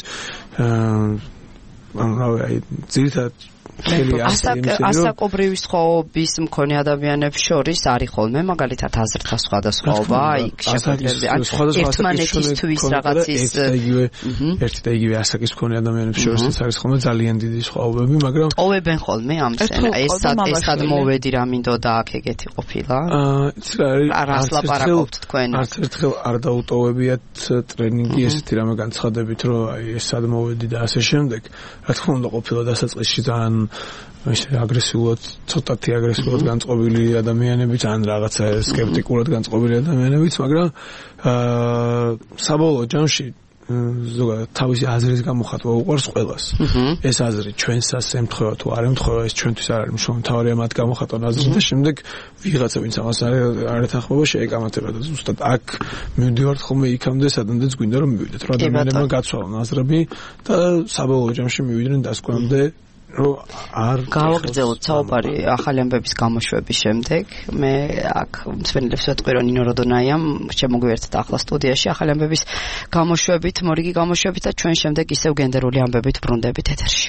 ანუ აი ძირითადად ასაკობრივი სხვაობის მქონე ადამიანებს შორის არის ხოლმე მაგალითად აზრთა სხვადასხვაობა იქ შეფერდები ან ერთმანეთისთვის რაღაცის ერთი და იგივე ასაკის მქონე ადამიანებს შორისაც არის ხოლმე ძალიან დიდი სხვაობები მაგრამ ტოვებენ ხოლმე ამ ესად მოვედი რა მინდოდა აქ ეგეთი ყოფილა არას ლაპარაკობთ თქვენ არც ერთხელ არ დაუტოვებიათ ტრენინგი ესეთი რამე განცხადებით რომ აი ესად მოვედი და ასე შემდეგ რა თქმა უნდა ყოფილა დასაწყისში ძალიან ისე აგრესიულად, ცოტათი აგრესიულად განწყობილი ადამიანებიც, ან რაღაცა სკეპტიკურად განწყობილი ადამიანებიც, მაგრამ საბოლოო ჯამში ზოგადად თავისი აზრის გამოხატვა უყვარს ყველას. ეს აზრი ჩვენსაც ემთხვევა თუ არ ემთხვევა, ეს ჩვენთვის არ არის მნიშვნელოვანი, თავარია მათ გამოხატვა აზრი და შემდეგ ვიღაცა ვინც ამას არ ეთანხმება შეეკამათება და ზუსტად აქ მივდივართ ხოლმე იქამდე, სადამდეც გვინდა რომ მივიდეთ. რა ადამიანებმა გაცვალონ აზრები და საბოლოო ჯამში მივიდნენ დასკვნამდე გავაგრძელოთ საუბარი ახალი ამბების გამოშვების შემდეგ. მე აქ მსმენელებს ვეთქვი, რომ ნინო როდონაიამ შემოგვიერთდა ახლა სტუდიაში ახალი ამბების გამოშვებით, მორიგი გამოშვებით და ჩვენ შემდეგ ისევ გენდერული ამბებით ბრუნდებით ეთერში.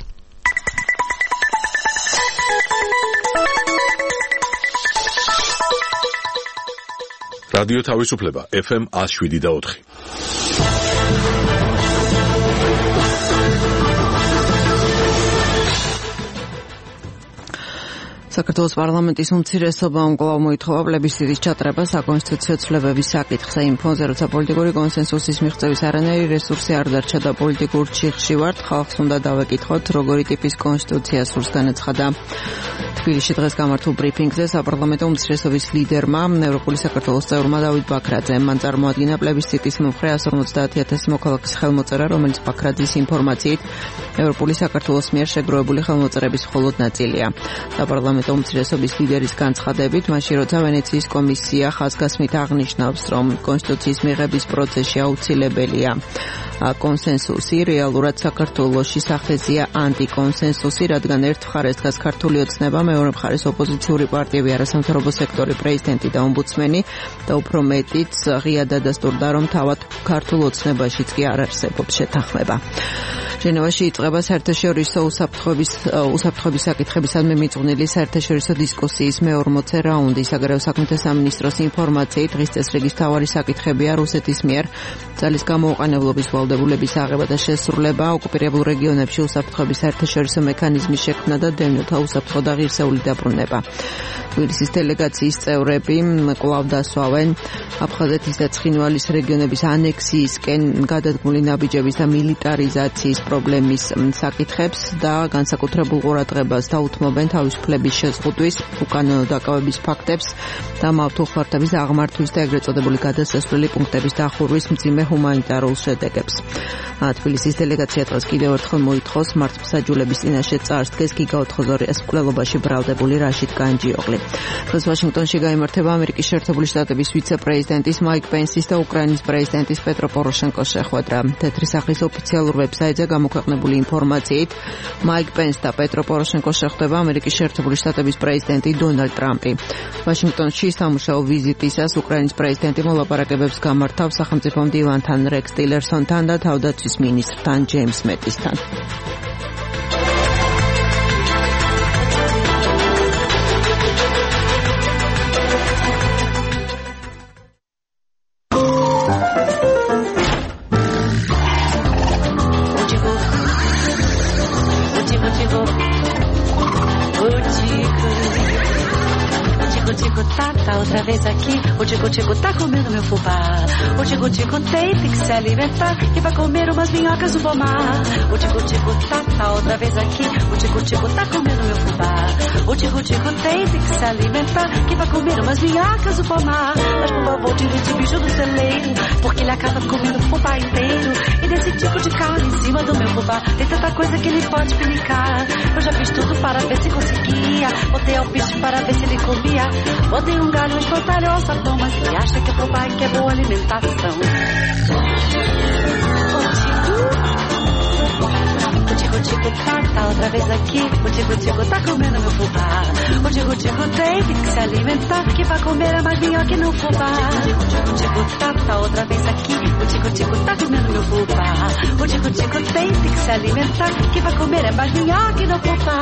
რადიო თავისუფლება FM 107.4. საქართველოს პარლამენტის უმცირესობამ კვლავ მოითხოვა პლებისციტის ჩატარება საკონსტიტუციო ცვლილებების საკითხზე. იმ ფონზე, როცა პოლიტიკური კონსენსუსის მიღწევის არანაირი რესურსი არ დარჩა და პოლიტიკურ ჩიხში ვართ, ხალხს უნდა დავეკითხოთ, როგორი ტიპის კონსტიტუცია სურს განაცხადა. თბილისში დღეს გამართულ ბრიფინგზე საპარლამენტო უმცირესობის ლიდერმა, ევროპული საქართველოს წევრმა დავით ბაქრაძემ, მან წარმოადგინა პლებისციტის მომხრე 150,000 მოქალაქის ხელმოწერა, რომელიც ბაქრაძის ინფორმაციით ევროპული საქართველოს მიერ შეგროვებული ხელმოწერების მხოლოდ ნაწილია. საპარლამენტო უმცირესობის ლიდერის განცხადებით, მაშინ როცა ვენეციის კომისია ხაზგასმით აღნიშნავს, რომ კონსტიტუციის მიღების პროცესში აუცილებელია კონსენსუსი, რეალურად საქართველოში სახეზია ანტიკონსენსუსი, რადგან ერთ მხარეს დგას ქართული ოცნება, მეორე მხარეს ოპოზიციური პარტიები, არასამთავრობო სექტორი, პრეზიდენტი და ომბუდსმენი და უფრო მეტიც ღია დადასტურდა, რომ თავად ქართულ ოცნებაშიც კი არ არსებობს შეთანხმება. ჟენევაში იწყება საერთაშორისო უსაფრთხოების საკითხებისადმი მიძღვნილი საერთაშორისო დისკუსიის მე-40 რაუნდი. საგარეო საქმეთა სამინისტროს ინფორმაციით, დღის წესრიგის მთავარი საკითხებია რუსეთის მიერ ძალის გამოუყენებლობის ვალდებულების აღება და შესრულება, ოკუპირებულ რეგიონებში უსაფრთხოების საერთაშორისო მექანიზმის შექმნა და დევნილთა უსაფრთხო და ღირსეული დაბრუნება. თბილისის დელეგაციის წევრები კვლავ დასვავენ აფხაზეთის და ცხინვალის რეგიონების ანექსიისკენ გადადგმული ნაბიჯების და მილიტარიზაციის პრობლემის საკითხებს და განსაკუთრებულ ყურადღებას დაუთმობენ თავისუფლების შეზღუდვის, უკანონო დაკავების ფაქტებს და მავთულხმართების აღმართვის და ეგრეთ წოდებული გადასასვლელი პუნქტების დახურვის მძიმე ჰუმანიტარულ შედეგებს. თბილისის დელეგაცია დღეს კიდევ ერთხელ მოითხოვს მართლმსაჯულების წინაშე წარსდგეს გიგაო თხოზორიას მკვლელობაში ბრალდებული რაშიდ განჯიოღლი. დღეს ვაშინგტონში გაიმართება ამერიკის შეერთებული შტატების ვიცე-პრეზიდენტის მაიკ პენსის და უკრაინის პრეზიდენტის პეტრო პოროშენკოს შეხვედრა. თეთრი სახლის ოფიციალურ ვებსაიტზე გამოქვეყნებული ინფორმაციით, მაიკ პენს და პეტრო პოროშენკოს შეხვდება ამერიკის შეერთებული შტატების პრეზიდენტი დონალდ ტრამპი. ვაშინგტონში სამუშაო ვიზიტისას უკრაინის პრეზიდენტი მოლაპარაკებებს გამართავს სახელმწიფო მდივანთან რეკს ტილერსონთან და თავდაცვის მინისტრთან ჯეიმს მეტისთან. Outra vez aqui, o Tico-Tico tá comendo meu fubá. O Tico-Tico tem que se alimentar, que vai comer umas minhocas no pomar. O Tico-Tico tá outra vez aqui, o Tico-Tico tá comendo meu fubá. O Tico-Tico tem que se alimentar, que vai comer umas minhocas no pomar. Mas por favor, tire esse bicho do celeiro, porque ele acaba comendo o fubá inteiro. E desse tipo de carne em cima do meu fubá, tem tanta coisa que ele pode pinicar. Eu já fiz tudo para ver se conseguia, botei ao bicho para ver se ele comia. Botei um galho, espantalhou essa toma, se acha que é fubá e que é boa alimentação. O Tico-Tico tá outra vez aqui, o Tico-Tico tá comendo meu fubá. O Tico-Tico tem que se alimentar, que vai comer é mais minhoca no fubá. O Tico-Tico tá outra vez aqui, o Tico-Tico tá comendo meu fubá. O Tico-Tico tem que se alimentar, que vai comer é mais minhoca no fubá.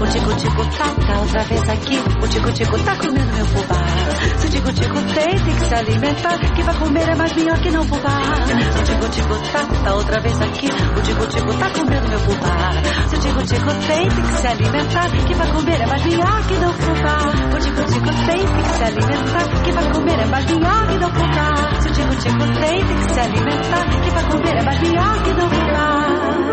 O tico-tico tá outra vez aqui. O tico-tico tá comendo meu fubá. Se o tico-tico tem que se alimentar. Quem vai comer é mais melhor que não fubá. O tico-tico tá outra vez aqui. O tico-tico tá comendo meu fubá. Se o tico-tico tem que se alimentar. Quem vai comer é mais melhor que não fubá. O tico-tico tem que se alimentar. Quem vai comer é mais melhor que não fubá. Se o tico-tico tem que se alimentar. Quem vai comer é mais melhor que não fubá.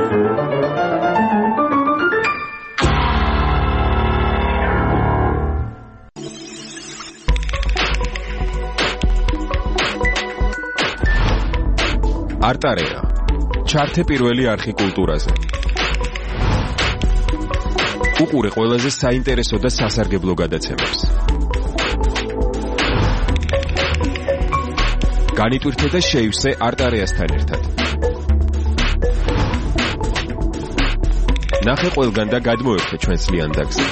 არტარეა. ჩართე პირველი არხი კულტურაზე. უყურე ყველაზე საინტერესო და სასარგებლო გადაცემებს. განიტვირთე და შეივსე არტარეასთან ერთად. ნახე ყველგან და გადმოერთე ჩვენს ლიანდაგზე.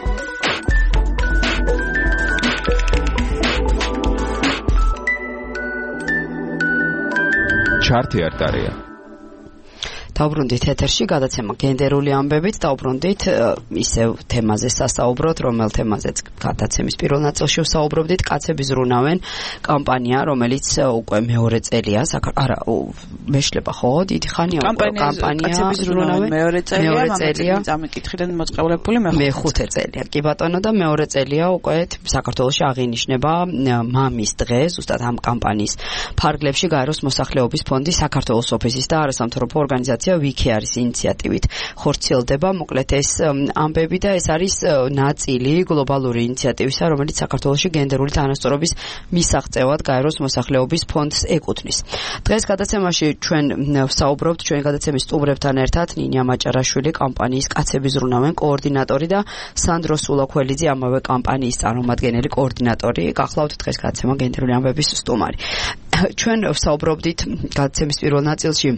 ჩართე არტარეა. დავბრუნდით ეთერში გადაცემა გენდერული ამბებით, დავბრუნდით ისევ თემაზე სასაუბროთ, რომელ თემაზეც გადაცემის პირველ ნაწილში ვსაუბრობდით, კაცები ზრუნავენ კამპანია, რომელიც უკვე მეორე წელია, არა, მეშლება ხო, დიდი ხანია კამპანია კაცები ზრუნავენ მეორე წელია, წამიკითხიდან მოწყევლებული მეხუთე წელია. კი ბატონო და მეორე წელია უკვე საქართველოში აღინიშნება მამის დღე, ზუსტად ამ კამპანიის ფარგლებში გაეროს მოსახლეობის ფონდის საქართველოს ოფისის და არასამთავრობო ორგანიზაცია ვიკი არის ინიციატივით ხორციელდება, მოკლედ ეს ამბები და ეს არის ნაწილი გლობალური ინიციატივისა, რომელიც საქართველოში გენდერული თანასწორობის მისაღწევად გაეროს მოსახლეობის ფონდს ეკუთვნის. დღეს გადაცემაში ჩვენ ვსაუბრობთ ჩვენი გადაცემის სტუმრებთან ერთად, ნინია მაჭარაშვილი, კამპანიის კაცები ზრუნავენ კოორდინატორი და სანდრო სულაქველიძე, ამავე კამპანიის წარმომადგენელი კოორდინატორი. გახლავთ დღეს გადაცემა გენდერული ამბების სტუმარი. ჩვენ ვსაუბრობდით გადაცემის პირველ ნაწილში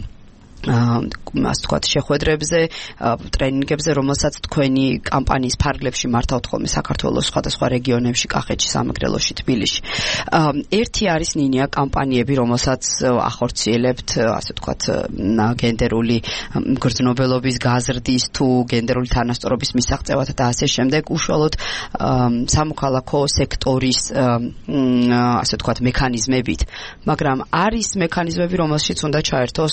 ასე ვთქვათ, შეხვედრებზე, ტრენინგებზე, რომელსაც თქვენი კამპანიის ფარგლებში მართავთ ხოლმე საქართველოს სხვადასხვა რეგიონებში, კახეთში, სამეგრელოში, თბილისში. ერთი არის ნინია კამპანიები, რომელსაც ახორციელებთ, ასე ვთქვათ, გენდერული გრძნობელობის გაზრდის თუ გენდერული თანასწორობის მისაღწევად და ასე შემდეგ, უშუალოდ სამოქალაქო სექტორის ასე ვთქვათ, მექანიზმებით. მაგრამ არის მექანიზმები, რომელშიც უნდა ჩაერთოს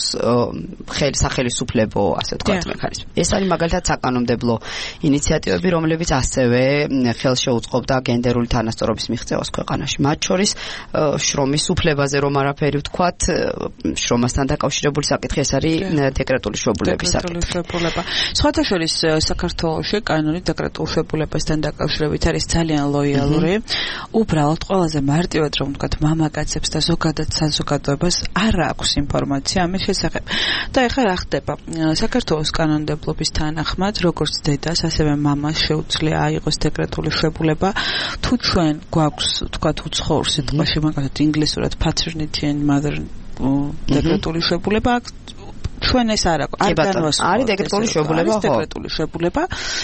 სახელმწიფო, ასე ვთქვათ, მექანიზმი. ეს არის მაგალითად საკანონმდებლო ინიციატივები, რომლებიც ასევე ხელშეუწყობდა გენდერული თანასწორობის მიღწევას ქვეყანაში. მათ შორის შრომის უფლებაზე რომ არაფერი ვთქვათ, შრომასთან დაკავშირებული საკითხი ეს არის დეკრეტული შვებულების საკითხი. სხვათა შორის საქართველოში კანონი დეკრეტულ შვებულებასთან დაკავშირებით არის ძალიან ლოიალური. უბრალოდ ყველაზე მარტივად რომ ვთქვათ, მამაკაცებს და ზოგადად საზოგადოებას არ აქვს ინფორმაცია ამის შესახებ. და ეხლა რა ხდება? საქართველოს კანონმდებლობის თანახმად, როგორც დედას, ასევე მამას შეუძლია აიღოს დეკრეტული შვებულება. თუ ჩვენ გვაქვს, ვთქვათ, უცხოურ სიტყვაში, მაგალითად ინგლისურად paternity and mother დეკრეტული შვებულება, ჩვენ ეს არ განვასხვავებთ. არის დეკრეტული შვებულება, ხო? დეკრეტული შვებულება.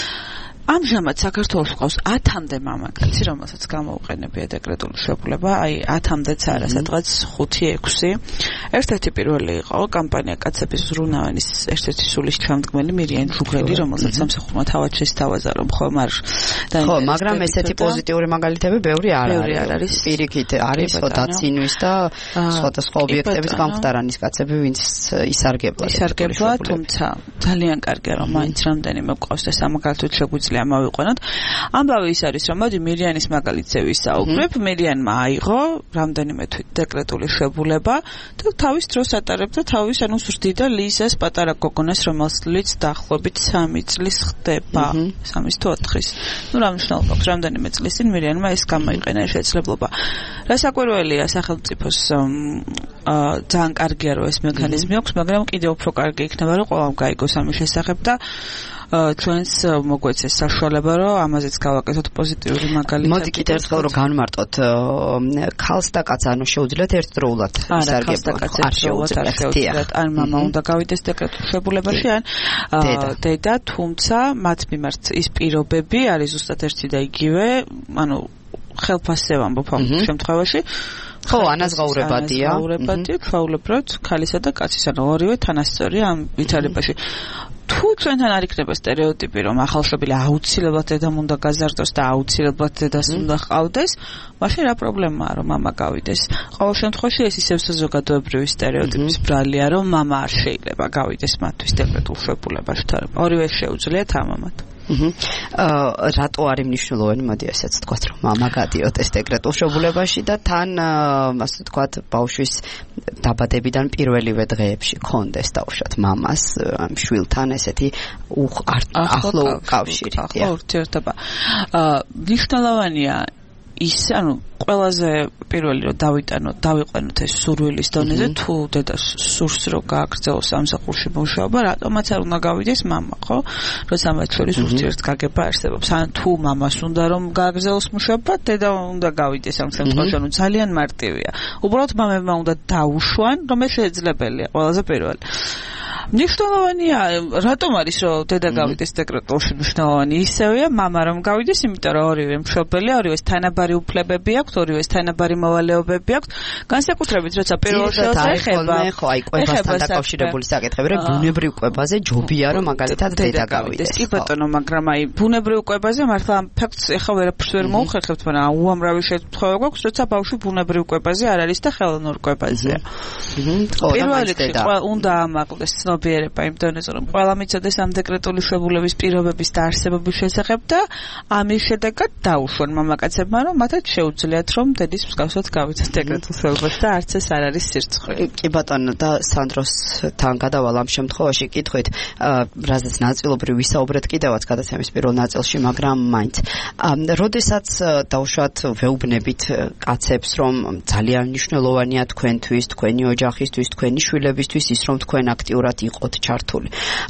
ამჟამად საქართველოს ყავს 10-მდე მამაკაცი, რომელსაც გამოუყენებია დეკრეტული შვებულება, აი 10-მდეც არა, სადღაც 5-6. ერთ-ერთი პირველი იყო კამპანია კაცების ზრუნავენის ერთ-ერთი სულის ჩამდგმელი მირიანი შუქელი, რომელსაც სამსახურმა თავად შესთავაზა, რომ ხომ არ ხო, მაგრამ ესეთი პოზიტიური მაგალითები ბევრი არ არის. პირიქით არის დაცინვის და სხვადასხვა ობიექტების გამხდარანის კაცები, ვინც ისარგებლა, თუმცა ძალიან კარგია, რომ მაინც რამდენიმე გვყავს და სამაგალითოდ შეგვიძლია ამავიყვანოთ. ამბავი ის არის, რომ მოდი მირიანის მაგალითზე ვისაუბრებ. მირიანმა აიღო რამდენიმე თვით დეკრეტული შვებულება და თავის დროს ატარებდა თავის ზრდიდა ლიზას პატარა გოგონას, რომელსაც დაახლოებით 3 წლის ხდება. 3 თუ 4-ის. რა მნიშვნელობა აქვს რამდენიმე წლის წინ მირიანმა ეს გამოიყენა შესაძლებლობა. რასაკვირველია სახელმწიფოს ძალიან კარგია რომ ეს მექანიზმი აქვს, მაგრამ კიდევ უფრო კარგი იქნება რომ ყველამ გაიგოს ამის შესახებ და ჩვენს მოგვეცეს საშუალება რომ ამაზეც გავაკეთოთ პოზიტიური მაგალითი. მოდი კიდევ ერთხელ რომ განვმარტოთ ქალს და კაცს, ანუ შეუძლიათ ერთდროულად ისარგებლოთ. ან მამა უნდა გავიდეს დეკრეტულ შვებულებაში, ან დედა, თუმცა მათ მიმართ ის პირობები არის ზუსტად ერთი და იგივე, ანუ ხელფასზე ვამბობ ამ შემთხვევაში. ხო, ანაზღაურებადია. ფაულებრად, ქალისა და კაცის, ანუ ორივე თანასწორია ამ ვითარებაში. თუ თუ ჩვენთან არ იქნება სტერეოტიპი, რომ ახალშობილი აუცილებლად დედამ უნდა გაზარდოს და აუცილებლად დედას უნდა ყავდეს, მაშინ რა პრობლემაა, რომ მამა გავიდეს? ყოველ შემთხვევაში ეს ისევ საზოგადოებრივი სტერეოტიპის ბრალია, რომ მამა არ შეიძლება გავიდეს მათთვის დეკრეტულ შვებულებაში. ორივე შეუძლიათ ამამად. რატო არის მნიშვნელოვანი, მოდი ესეც თქვათ, რომ მამა გადიოდეს დეკრეტულ შვებულებაში და თან ასე თქვათ ბავშვის დაბადებიდან პირველივე დღეებში კონდეს დაუშვათ მამას შვილთან ესეთი ახლო კავშირი. ახლო ურთიერთობა. მნიშვნელოვანია ის, ანუ ყველაზე პირველი რომ დავიყვანოთ ეს სურვილის დონეზე, თუ დედას სურს რომ გააგრძელოს სამსახურში მუშაობა, რატომაც არ უნდა გავიდეს მამა, ხო? როცა მათ შორის ურთიერთგაგება არსებობს. ან თუ მამას უნდა რომ გააგრძელოს მუშაობა, დედა უნდა გავიდეს ამ შემთხვევაში, ანუ ძალიან მარტივია. უბრალოდ მამებმა უნდა დაუშვან, რომ ეს შეძლებელია ყველაზე პირველი. მნიშვნელოვანია, რატომ არის რომ დედა გავიდეს დეკრეტულში მნიშვნელოვანი? ისევია მამა რომ გავიდეს, იმიტომ რომ ორივე მშობელია, ორივეს თანაბარი უფლებები აქვს, ორივეს თანაბარი მოვალეობები აქვს. განსაკუთრებით როცა პირველ შვილს ეხება, ხო, აი კვებასთან დაკავშირებული საკითხები, რომ ბუნებრივ კვებაზე ჯობია რომ მაგალითად დედა გავიდეს. კი ბატონო, მაგრამ აი ბუნებრივ კვებაზე მართლა ამ ფაქტს ეხა ვერაფერს ვერ მოუხერხებთ, მაგრამ უამრავი შემთხვევა გვაქვს, როცა ბავშვი ბუნებრივ კვებაზე არ არის და ხელოვნურ კვებაზეა. პირველ რიგში უნდა ამაყდეს ცნობიერება იმ დონეზე, რომ ყველა მიცოდეს ამ დეკრეტული შვებულების პირობების და არსებობის შესახებ და ამის შედეგად დაუშვან მამაკაცებმა, რომ მათაც შეუძლიათ რომ დედის მსგავსად გავიცეს დეკრეტულ შვებულებას და არც ეს არ არის სირცხვილი. კი ბატონო, და სანდროსთან გადავალ ამ შემთხვევაში კითხვით, რაზეც ნაწილობრივ ვისაუბრეთ კიდევაც გადაცემის პირველ ნაწილში, მაგრამ მაინც როდესაც დაუშვათ ვეუბნებით კაცებს, რომ ძალიან მნიშვნელოვანია თქვენთვის, თქვენი ოჯახისთვის, თქვენი შვილებისთვის ის, რომ თქვენ აქტიურად იყოთ ჩართული.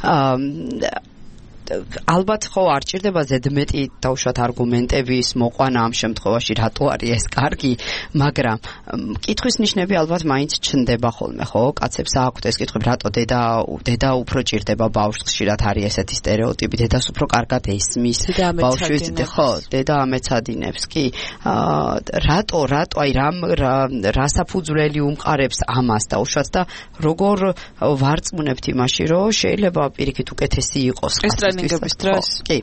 ალბათ ხო არ ჭირდება ზედმეტი დაუშვათ არგუმენტების მოყვანა ამ შემთხვევაში, რატო არის ეს კარგი, მაგრამ კითხვის ნიშნები ალბათ მაინც ჩნდება ხოლმე, ხო? კაცებს აქვთ ეს კითხვები, რატო დედა უფრო ჭირდება ბავშვს, ხშირად არის ესეთი სტერეოტიპი, დედას უფრო კარგად ესმის, ბავშვის ხო, დედა ამეცადინებს, კი. რატო აი რა საფუძვლელი უმყარებს ამას დაუშვათ და როგორ ვარწმუნებთ იმაში, რომ შეიძლება პირიქით უკეთესი იყოს ტრენინგების დროს. კი.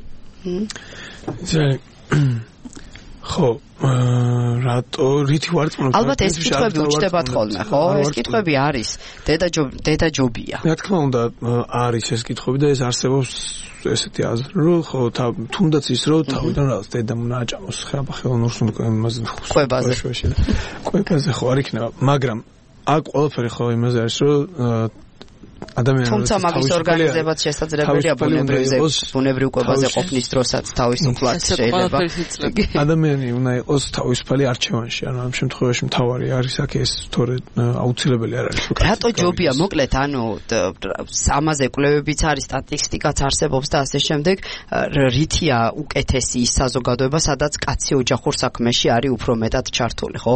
ხო, რატო რითი ვარწმუნებ? ალბათ ეს კითხვები უჩნდებათ ხოლმე, ხო? ეს კითხვები არის. დედა ჯობია. რა თქმა უნდა, არის ეს კითხვები და ეს არსებობს ესეთი აზრი, რომ ხო, თუნდაც ის რომ თავიდან რაღაც დედამ უნდა აჭამოს ხელოვნურ კვებაზე. კვებაზე ხო არ იქნება, მაგრამ აქ ყველაფერი ხო იმაზე არის, რომ თუმცა მაგის ორგანიზებაც შესაძლებელია ბუნებრივ კვებაზე ყოფნის დროსაც თავისუფლად შეიძლება. ადამიანი უნდა იყოს თავისუფალი არჩევანში, ანუ ამ შემთხვევაში მთავარი არის აქ ეს, თორე აუცილებელი არ არის. რატო ჯობია, მოკლედ, ანუ ამაზე კვლევებიც არის, სტატისტიკაც არსებობს და ასე შემდეგ, რითია უკეთესი ის საზოგადოება, სადაც კაცი ოჯახურ საქმეში არის უფრო მეტად ჩართული, ხო?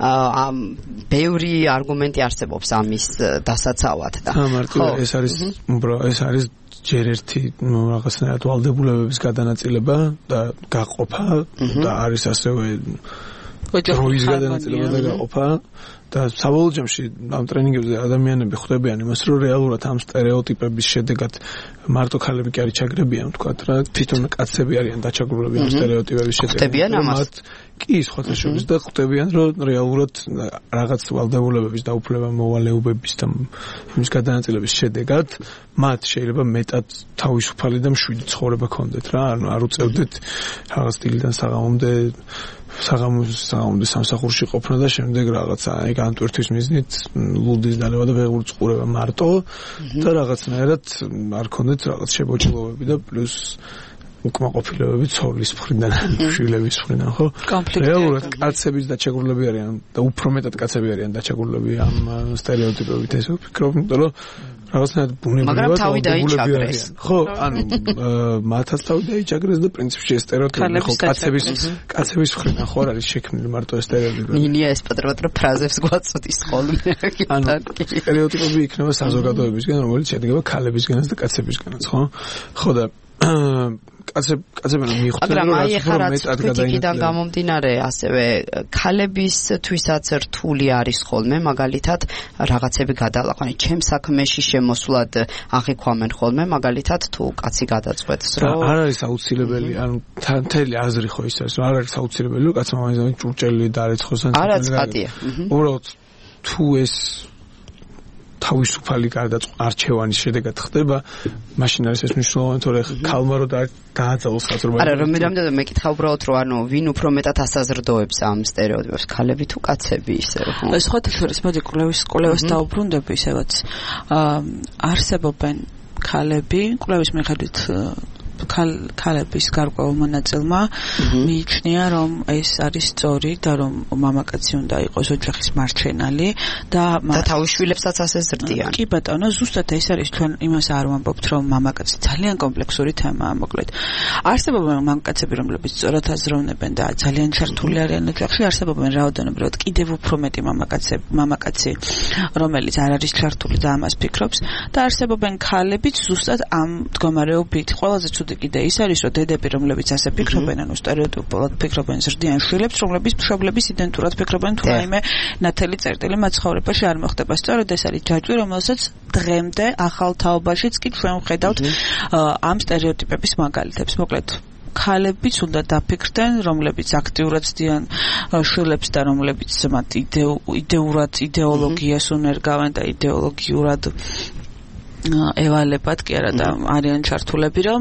ბევრი არგუმენტი არსებობს ამის დასაცავად და ეს არის ჯერ ერთი რაღაცნაირად ვალდებულებების გადანაწილება და გაყოფა და არის ასევე ოჯახის გადანაწილება და გაყოფა და საბოლოო ჯამში ამ ტრენინგებზე ადამიანები ხვდებიან იმას, რომ რეალურად ამ სტერეოტიპების შედეგად მარტო ქალები კი არ ჩაგრებიან, ვთქვათ რა, თვითონ კაცები არიან დაჩაგრული ამ სტერეოტიპების შედეგად. ხვდებიან ამას? კი, სხვათა შორის და ხვდებიან, რომ რეალურად რაღაც ვალდებულებების და უფლება-მოვალეობების და იმის გადანაწილების შედეგად მათ შეიძლება მეტად თავისუფალი და მშვიდი ცხოვრება ქონდეთ რა, ანუ არ უწევდეთ რაღაც სტილიდან საღამომდე სამსახურში ყოფნა და შემდეგ რაღაცა აი განტვირთვის მიზნით ლუდის დალევა და ვეღარ წყურება მარტო და რაღაცნაირად არ ქონდეთ რაღაც შებოჭილობები და პლუს უკმაყოფილებები ცოლის მხრიდან, შვილების მხრიდან, ხო? რეალურად კაცების დაჩაგრულები არიან და უფრო მეტად კაცები არიან დაჩაგრულები ამ სტერეოტიპებით, ესე ვფიქრობ, იმიტომ რომ რაღაცნაირად ბუნებრივად ვალდებულები არიან. ხო, ანუ მათაც თავი დაიჭაგრეს და პრინციპში ეს სტერეოტიპი ხო კაცების მხრიდან ხო არ არის შექმნილი მარტო ეს სტერეოტიპი. ნინია ეს პატრიოტრო ფრაზებს გვაწოდის ხოლმე. ანუ სტერეოტიპები იქნება საზოგადოებისგან, რომელიც შედგება ქალებისგანაც და კაცებისგანაც, ხო? ხო და კაცებმა მიხვდნენ მაგრამ რომ აი ხა რაც მეტად კრიტიკიდან გამომდინარე ასევე ქალებისთვისაც რთული არის ხოლმე მაგალითად რაღაცები გადალაყვანი ჩემ საქმეში შემოსვლად აღიქვამენ ხოლმე მაგალითად თუ კაცი გადაწყვეტს რომ არ არის აუცილებელი ანუ მთელი აზრი ხო ის არის რომ არ არის აუცილებელი რომ კაცმა მაინც ჭურჭელი დაარეცხოს ან არა ცხადია უბრალოდ თუ ეს თავისუფალი არჩევანის შედეგად ხდება, მაშინ არის ეს მნიშვნელოვანი, თორე ქალმა რო დააძალოს კაცრობა. არა, რომ მე მეკითხა უბრალოდ რომ ანუ ვინ უფრო მეტად ასაზრდოებს ამ სტერეოტიპებს, ქალები თუ კაცები ისე რომ. სხვათა შორის მოდი კვლევას დაუბრუნდები ისევაც. არსებობენ ქალები, კვლევის მიხედვით ქალების გარკვეულმა ნაწილმა მიიჩნია რომ ეს არის სწორი და რომ მამაკაცი უნდა იყოს ოჯახის მარჩენალი და თავის შვილებსაც ასე ზრდიან. კი ბატონო, ზუსტად ეს არის ჩვენ იმას არ ვამბობთ რომ მამაკაცი ძალიან კომპლექსური თემაა მოკლედ. არსებობენ მამაკაცები რომლებიც სწორად აზროვნებენ და ძალიან ჩართული არიან ოჯახში, არსებობენ რაოდენობრივად კიდევ უფრო მეტი მამაკაცი რომელიც არ არის ჩართული და ამას ფიქრობს და არსებობენ ქალებიც ზუსტად ამ მდგომარეობით ყველაზე კიდე ის არის რომ დედები რომლებიც ასე ფიქრობენ ანუ სტერეოტიპულად ფიქრობენ ზრდიან შვილებს რომლებიც მშობლების იდენტურად ფიქრობენ თუ რაიმე ნათელი წერტილი მათ ცხოვრებაში არ მოხდება სწორედ ეს არის ჯაჭვი რომელსაც დღემდე ახალ თაობაშიც კი ჩვენ ვხედავთ ამ სტერეოტიპების მაგალითებს მოკლედ ქალებიც უნდა დაფიქრდნენ რომლებიც აქტიურად ცდიან შვილებს და რომლებიც მათ იდეოლოგიას უნერგავენ და იდეოლოგიურად ევალებად კი არა და არიან ჩართულები რომ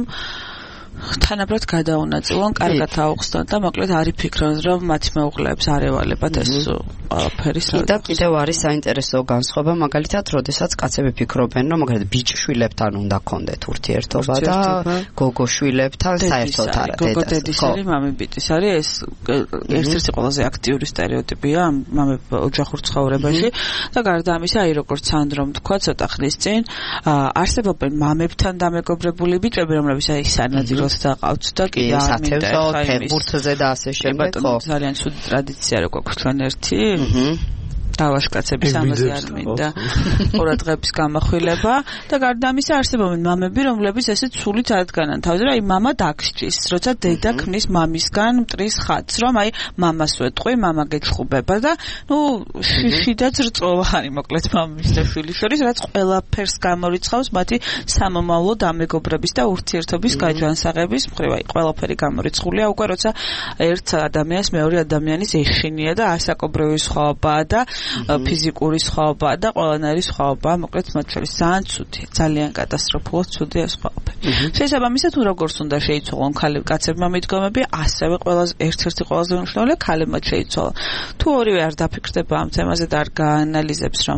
თანაბრად გადაუნაწილონ, კარგად აუხსნან და მოკლედ არ იფიქრონ რომ მათ მეუღლეებს არ ევალებათ ეს ყველაფერი. და კიდევ არის საინტერესო განსხვავება მაგალითად, როდესაც კაცები ფიქრობენ რომ მაგალითად ბიჭშვილებთან უნდა კონდეთ ურთიერთობა და გოგოშვილებთან საერთოდ არა. გოგოდედის არის მამებიჭის არის ეს ერთ-ერთი ყველაზე აქტიური სტერეოტიპია მამებ ოჯახურ ცხოვრებაში და გარდა ამისა აი როგორც სანდრომ თქვა ცოტა ხნის წინ არსებობენ მამებთან დამეგობრებული ბიჭები რომლებიც აი სანადირო დაყავთ და კი საათევსო ფეხბურთზე და ასე შემდეგ ხო ძალიან ცუდი ტრადიცია რო გვაქვს ჩვენ ერთი დავაშკაცების ამაზე არ მინდა ყურადღების გამახვილება და გარდა ამისა არსებობენ მამები რომლებიც ესე ცულით ადგანან თავზე რომ აი მამა დაგსჭის როცა დედა ქმნის მამისგან მტრის ხატს რომ აი მამას ვეტყვი მამა გეჩხუბება და ნუ შიში და ძრწოვანი მოკლედ მამის და შვილის შორის რაც ყველაფერს გამორიცხავს მათი სამომავლო დამეგობრების და ურთიერთობის გაჯანსაღების მხრივ აი ყველაფერი გამორიცხულია უკვე როცა ერთ ადამიანს მეორე ადამიანის ეშინია და ასაკობრივი სხვაობაა და ფიზიკური სხვაობა და ყველანაირი სხვაობა, მოკლედ მათ შორის ძალიან კატასტროფულად ცუდია სხვაობები. შესაბამისად, თუ როგორც უნდა შეიცვალონ კაცებმა მიდგომები, ასევე ერთ-ერთი ყველაზე მნიშვნელოვანი ქალებმა შეიცვალა. თუ ორივე არ დაფიქრდება ამ თემაზე და არ გაანალიზებს, რომ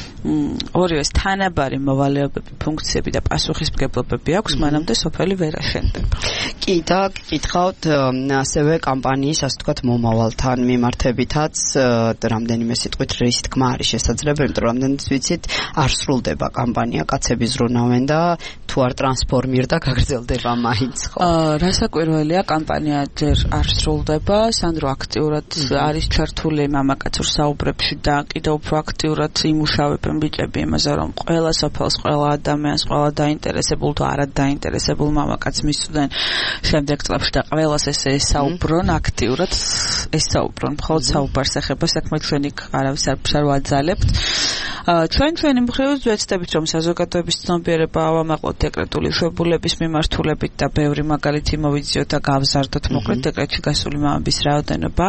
ორივეს თანაბარი მოვალეობები, ფუნქციები და პასუხისმგებლობები აქვს, მანამდე სოფელი ვერ აშენდება. კი და გითხავთ ასევე კამპანიის, ასე ვთქვათ, მომავალთან მიმართებითაც რამდენიმე სიტყვით რის თქმა არის შესაძლებელი, იმიტომ რომ რამდენიც ვიცით, არ სრულდება კამპანია, კაცები ზრუნავენ და თუ არ ტრანსფორმირდა გაგრძელდება მაინც ხო? რასაკვირველია, კამპანია ჯერ არ სრულდება, სანდრო აქტიურად არის ჩართული მამაკაცურ საუბრებში და კიდევ უფრო აქტიურად იმუშავებს ბიჭები იმაზე რომ ყველა სოფელს, ყველა ადამიანს, ყველა დაინტერესებულ თუ არა დაინტერესებულ მამაკაცს მისვდნენ შემდეგ წლებში და ყველას ესე ესაუბრონ აქტიურად, ესაუბრონ მხოლოდ საუბარს ეხება საქმე ჩვენ იქ არავის არ ვაძალებთ. ჩვენი მხრივ ვეცდებით რომ საზოგადოების ცნობიერება ავამაყლოთ დეკრეტული შვებულების მიმართულებით და ბევრი მაგალითი მოვიძიოთ და გავზარდოთ მოკლედ დეკრეტში გასული მამების რაოდენობა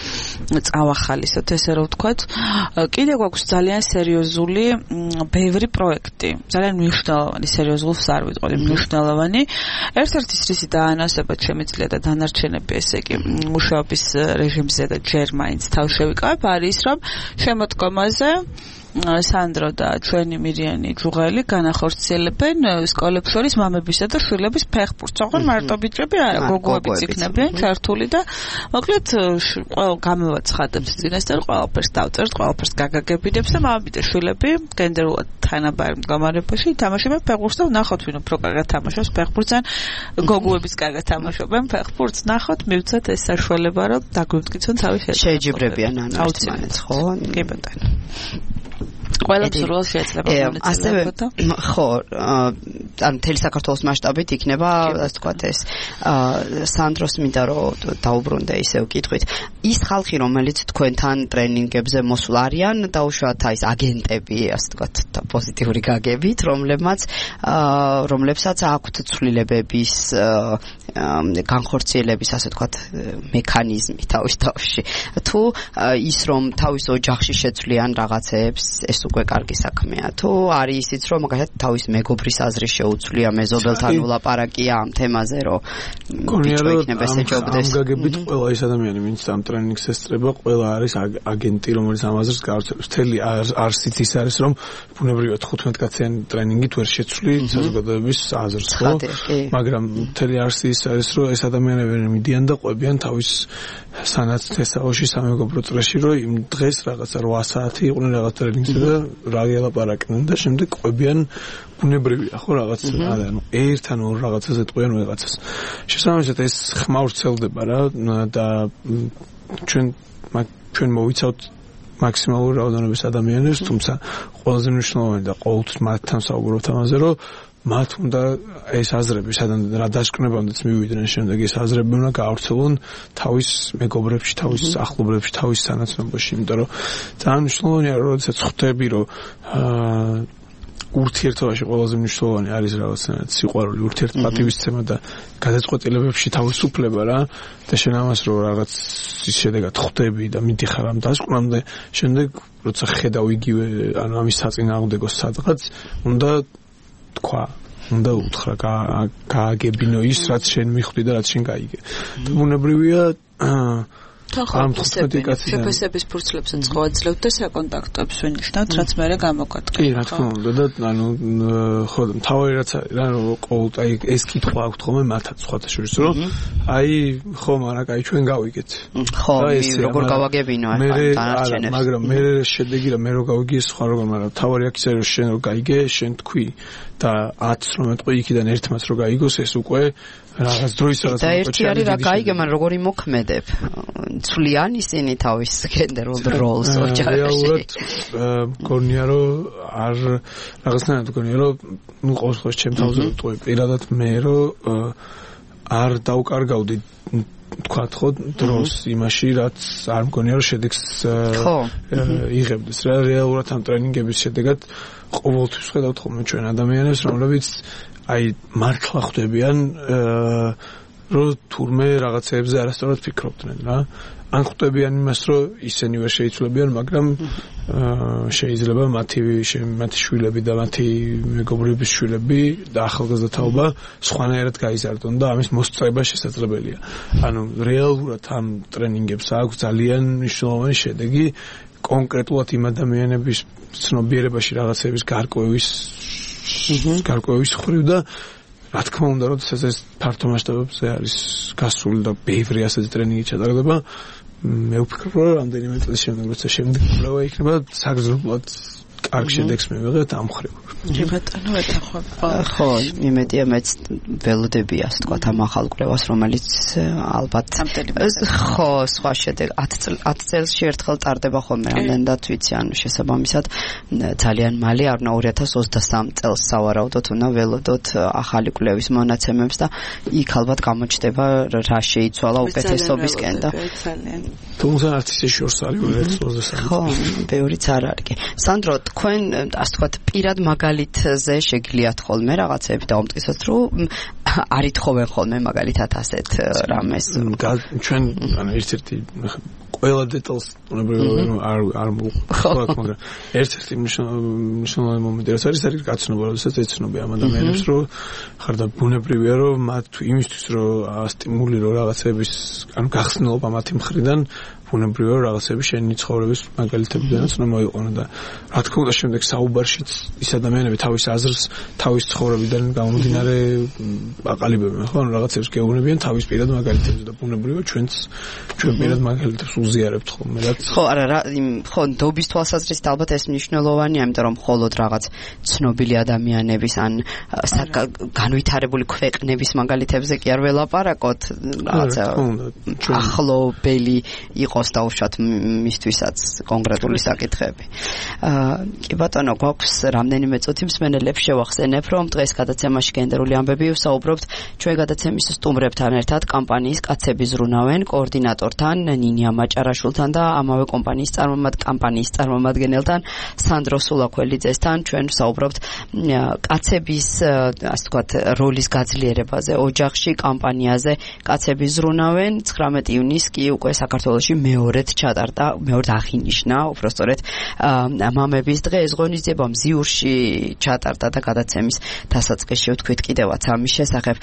წავახალისოთ ესე რომ ვთქვათ. კიდევ გვაქვს ძალიან სერიოზული ბევრი პროექტი, ძალიან მნიშვნელოვანი, სერიოზულს არ ვიტყვი, მნიშვნელოვანი. ერთ-ერთი რისი დაანონსება შემიძლია და დანარჩენები ესე იგი მუშაობის რეჟიმზე და ჯერ მაინც თავ შევიკავებ არის რომ შემოდგომაზე სანდრო და ჩვენი მირიანი ჯუღელი განახორციელებენ სკოლებს შორის მამებისა და შვილების ფეხბურთს. ოღონდ მარტო ბიჭები არა, გოგოებიც იქნებიან ჩართული და მოკლედ ყველა გამოვაცხადებთ წინასწარ ყველაფერს დავწერთ, ყველაფერს გაგაგებინებს და მამები და შვილები გენდერულად თანაბარი მდგომარეობაში ითამაშებენ ფეხბურთს და ნახოთ ვინ უფრო კარგად თამაშობს ფეხბურთს ან გოგოებიც კარგად თამაშობენ ფეხბურთს. ნახოთ, მივცეთ ეს საშუალება რომ დაგვიმტკიცონ თავის შეჯიბრებიან ან არცმანეთს ხო? კი ბატონო. ყველა მსურველს შეიძლება მონაწილეობა. ხო, ან მთელი საქართველოს მასშტაბით იქნება, ასე ვთქვათ, ეს სანდროს მინდა რომ დაუბრუნდე ისევ კითხვით. ის ხალხი, რომელიც თქვენთან ტრენინგებზე მოსულ არიან, დაუშვათ აი ეს აგენტები, ასე ვთქვათ, პოზიტიური გაგებით, რომლებსაც აქვთ ცვლილებების განხორციელების, ასე ვთქვათ, მექანიზმი თავში. თუ ის რომ თავის ოჯახში შეცვლიან რაღაცეებს, ეს უკვე კარგი საქმეა. თუ არის ისიც რომ მაგალითად თავის მეგობრის აზრი შეუცვლია მეზობელთან ვლაპარაკია ამ თემაზე, რომ ბიჭო იქნება ესეჯობდეს. ამ გაგებით ყველა ის ადამიანი, ვინც ამ ტრენინგს ესწრება, ყველა არის აგენტი, რომელიც ამ აზრს გავრცელებს. მთელი არსით ის არის, რომ ბუნებრივად 15 კაციანი ტრენინგით ვერ შეცვლი საზოგადოების აზრს, ხო? მაგრამ მთელი არსი ის არის, რომ ეს ადამიანები მიდიან და ყვებიან თავის სანაცვლოში სამეგობრო წრეში, რომ იმ დღეს რაღაცა 8 საათი იყვნენ რაღაც ტრენინგზე და რა გელაპარაკდნენ და შემდეგ ყვებიან ბუნებრივია, ხო, რაღაც ანუ ერთთან ორ რაღაცაზე ტყვიან ვიღაცას. შესაბამისად ეს ხმა ვრცელდება რა და ჩვენ მოვიცავთ მაქსიმალური რაოდენობის ადამიანებს, თუმცა ყველაზე მნიშვნელოვანი და ყოველთვის მათთან საუბრობთ ამაზე, რომ მათ უნდა ეს აზრები სადან რა დასკვნებამდეც მივიდნენ, შემდეგ ეს აზრები უნდა გაავრცელონ თავის მეგობრებში, თავის ახლობლებში, თავის სანაცნობოში, იმიტომ რომ ძალიან მნიშვნელოვანია, როდესაც ხვდები, რომ ურთიერთობაში ყველაზე მნიშვნელოვანი არის რაღაცნაირად სიყვარული, ურთიერთპატივისცემა და გადაწყვეტილებებში თავისუფლება რა და შენ ამას რომ რაღაც ის შედეგად ხვდები და მიდიხარ ამ დასკვნამდე, შემდეგ როცა ხედავ იგივე ანუ ამის საწინააღმდეგო სადღაც უნდა თქვა, უნდა უთხრა, გააგებინო ის, რაც შენ მიხვდი და რაც შენ გაიგე. და ბუნებრივია შეფასების ფურცლებსაც ხოვაძლევთ და საკონტაქტოებს ვინიშნავთ, რაც მერე გამოგვადგა. კი, რა თქმა უნდა და ანუ ხო თავი რაც არის რა ყოველ აი ეს კითხვა აქვს ხოლმე მათაც სხვათა შორის რომ აი ხო მაგრამ აი ჩვენ გავიგეთ. ხო, როგორ გავაგებინო აი დანარჩენებს. მაგრამ მე შედეგი რა მე რო გავიგე სხვა როგორ მაგრამ თავი აქ ის არის რომ შენ რო გაიგე, შენ თქვი და 10 რომ ეტყვი იქიდან ერთმაც რო გაიგოს ეს უკვე რაღაც დროისაც და ერთი არის რა გაიგე, მაგრამ როგორი მოქმედებ. ცვლიან ისინი თავის გენდერულ როლს ოჯახში. რეალურად გონია რომ არ რაღაცნაირად გონია რომ ნუ ყოველ შემთხვევაში ჩემ თავზე ვიტყვი პირადად მე რომ არ დავკარგავდი თქვათ ხო დროს იმაში რაც არ მგონია რომ შედეგს იღებდეს რა რეალურად ამ ტრენინგების შედეგად ყოველთვის ხედავთ ხოლმე ჩვენ ადამიანებს რომლებიც აი მართლა ხვდებიან რომ თურმე რაღაცეებზე არასწორად ფიქრობდნენ რა ან ხვდებიან იმას რომ ისინი ვერ შეიცვლებიან მაგრამ შეიძლება მათი შვილები და მათი მეგობრების შვილები და ახალგაზრდაობა სხვანაირად გაიზარდონ და ამის მოსწრება შესაძლებელია ანუ რეალურად ამ ტრენინგებს აქვს ძალიან მნიშვნელოვანი შედეგი კონკრეტულად იმ ადამიანების ცნობიერებაში რაღაცების გარკვევის ხრივ და რა თქმა უნდა, როდესაც ეს ფართო მასშტაბებზე არის გასული და ბევრი ასეთი ტრენინგი ჩატარდება, მე ვფიქრობ, რომ რამდენიმე წლის შემდეგ, როცა შემდეგ კვლევა იქნება, საგრძნობლად კარგ შედეგს მივიღებთ ამ ხრივ. კი ბატონო, ეთანხმება. ხო, იმედია მეც ველოდები ასე თქვა ამ ახალ კვლევას, რომელიც ალბათ ხო, სხვა შედეგ 10 წელს ერთხელ ტარდება ხოლმე, რამდენადაც ვიცი, ანუ შესაბამისად ძალიან მალე არნა 2023 წელს სავარაუდოდ უნდა ველოდოთ ახალი კვლევის მონაცემებს და იქ ალბათ გამოჩნდება რა შეიცვალა უკეთესობისკენ და თუმცა არც ისე შორს არის 2023. ხო, ბევრიც არ არის კი. სანდრო, თქვენ ასე ვთქვათ პირად მაგალითზე შეგლიათ ხოლმე რაღაცები დაუმტკიცოთ, რომ არითხოვენ ხოლმე მაგალითად ასეთ რამეს. ჩვენ ანუ ერთ-ერთი ყველა დეტალს არ მოხდა, მაგრამ ერთ-ერთი მნიშვნელოვანი მომენტი რაც არის გაცნობა, როდესაც ეცნობი ამ ადამიანებს, რომ ხარ და ბუნებრივია, რომ მათ იმისთვის რომ სტიმული რომ რაღაცების ანუ გახსნილობა მათი მხრიდან ბუნებრივია რაღაცები შენი ცხოვრების მაგალითებიდანაც უნდა მოიყვანო და რა თქმა უნდა შემდეგ საუბარშიც ის ადამიანები თავის აზრს თავის ცხოვრებიდან გამომდინარე აყალიბებენ ხო ანუ რაღაცებს გეუბნებიან თავის პირად მაგალითებზე და ბუნებრივია ჩვენ პირად მაგალითებს უზიარებთ ხოლმე რაც ხო არა ხო დობის თვალსაზრისით ალბათ ეს მნიშვნელოვანია იმიტომ რომ მხოლოდ რაღაც ცნობილი ადამიანების ან განვითარებული ქვეყნების მაგალითებზე კი არ ველაპარაკოთ რაღაცა ახლობელი იყოს ხელს დაუშვათ მისთვისაც კონკრეტული საკითხები. კი ბატონო, გვაქვს რამდენიმე წუთი მსმენელებს შევახსენებ, რომ დღეს გადაცემაში გენდერული ამბები ვსაუბრობთ ჩვენ გადაცემის სტუმრებთან ერთად კამპანიის კაცები ზრუნავენ კოორდინატორთან ნინია მაჭარაშვილთან და ამავე კამპანიის წარმომადგენელთან სანდრო სულაქველიძესთან ჩვენ ვსაუბრობთ კაცების ასე ვთქვათ როლის გაძლიერებაზე ოჯახში კამპანიაზე კაცები ზრუნავენ 19 ივნისს კი უკვე საქართველოში მეორედ ჩატარდა მეორედ აღინიშნა უბრალოდ მამების დღე ეს ღონისძიება მზიურში ჩატარდა და გადაცემის დასაწყისში ვთქვით კიდევაც ამის შესახებ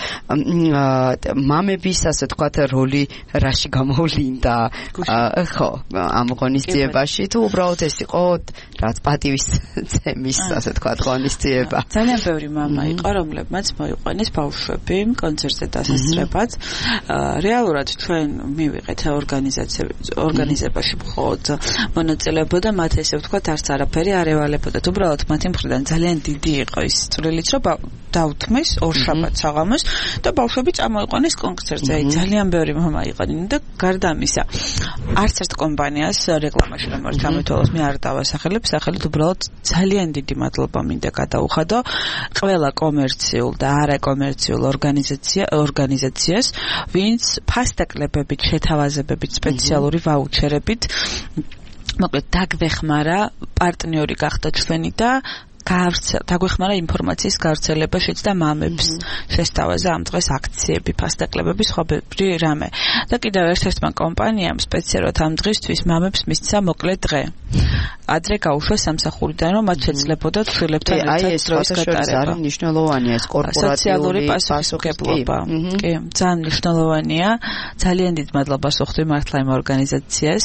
მამების ასე ვთქვათ როლი რაში გამოვლინდა ხო ამ ღონისძიებაში თუ უბრალოდ ეს იყო რაც პატივისცემის ასე ვთქვათ ღონისძიება ძალიან ბევრი მამა იყო რომლებმაც მოიყვანეს ბავშვები კონცერტზე დასასწრებად რეალურად ჩვენ მივიღეთ ორგანიზებაში მხოლოდ მონაწილეობდა მათ ესე ვთქვათ არც არაფერი არ ევალებოდა უბრალოდ მათი მხრიდან ძალიან დიდი იყო ის წვლილიც რომ დაუთმეს ორშაბათს საღამოს და ბავშვები წამოიყვანეს კონცერტზე ძალიან ბევრი მამა იყანინ და გარდა ამისა არც ერთ კომპანიას რეკლამაში რომ არ ჩამეთვალოს მე არ დავასახელებ სახელით უბრალოდ ძალიან დიდი მადლობა მინდა გადაუხადო ყველა კომერციულ და არაკომერციულ ორგანიზაციას ვინც ფასტაკლებებით შეთავაზებებით სპეციალური ვაუჩერებით მოკლედ დაგვეხმარა პარტნიორი გახდა ჩვენი და დაგვეხმარა ინფორმაციის გავრცელებაშიც და მამებს შესთავაზა ამ დღეს აქციები, ფასტაკლებები, სხვადასხვა რამე. და კიდევ ერთ-ერთმა კომპანიამ სპეციალურად ამ დღისთვის მამებს მისცა მოკლე დღე. ადრე გაუშვეს სამსახურიდან, რომ მათ შეძლებოდა ცვლილებთან ერთად დროის გატარება. არის მნიშვნელოვანია ეს კორპორატიული პასუხისმგებლობა. კი, ძალიან მნიშვნელოვანია. ძალიან დიდ მადლობას ვუხდი მართლა იმ ორგანიზაციას.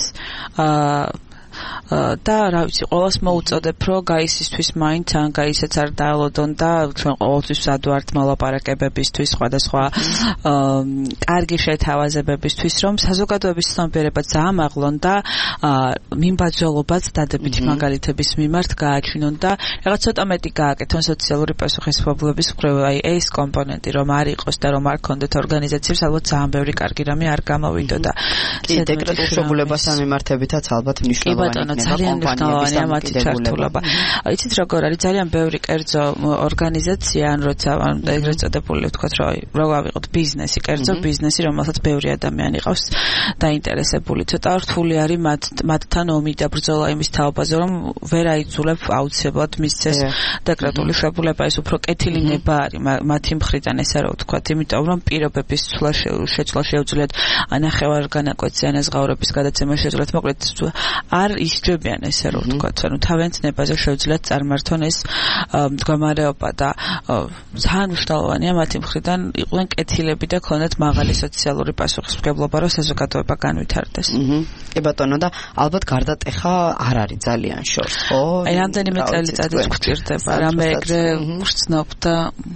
და რა ვიცი, ყოველს მოუწოდებ, რომ გაისისთვის მაინც ან გაისაც არ დაალოდონ და ჩვენ ყოველთვის მზად ვართ მოლაპარაკებებისთვის, სხვადასხვა კარგი შეთავაზებებისთვის, რომ საზოგადოების ცნობიერება დაამაღლონ და მიმბაძველობაც დადებითი მაგალითების მიმართ გააჩინონ და რაღაც ცოტა მეტი გააკეთონ სოციალური პასუხისმგებლობის მხრივ, აი ეს კომპონენტი რომ არ იყოს და რომ არ ქონდეთ ორგანიზაციებს, ალბათ ძალიან ბევრი კარგი რამე არ გამოვიდოდა. კი, დეკრეტულ შეგულებასთან მიმართებითაც ალბათ მნიშვნელოვანია. ბატონო, ძალიან მნიშვნელოვანია მათი ჩართულობა. იცით როგორ არის ძალიან ბევრი კერძო ორგანიზაცია, ან როცა ეგრეთ წოდებული ვთქვათ, რომ ავიღოთ ბიზნესი, კერძო ბიზნესი, რომელსაც ბევრი ადამიანი ყავს დაინტერესებული. ცოტა რთული არის მათთან ომი და ბრძოლა იმის თაობაზე, რომ ვერ აიძულებ აუცილებლად მისცეს დეკრეტული შეგულება, ეს უფრო კეთილი ნება არის მათი მხრიდან, ესე რომ ვთქვათ, იმიტომ რომ პირობების შეცვლა შეუძლიათ ანახევარ განაკვეთზე ანაზღაურების გადაცემა შეუძლიათ, მოკლედ არ ისჯებიან ესე რომ ვთქვათ, ანუ თავიანთ ნებაზე შეუძლიათ წარმართონ ეს მდგომარეობა და ძალიან მნიშვნელოვანია მათი მხრიდან იყვნენ კეთილები და ქონდათ მაღალი სოციალური პასუხისმგებლობა, რომ საზოგადოება განვითარდეს. კი ბატონო და ალბათ გარდატეხა არ არის ძალიან შორს, ხო? აი რამდენიმე წელიწადიც გვჭირდება, რამე ეგრე ვხსნობ და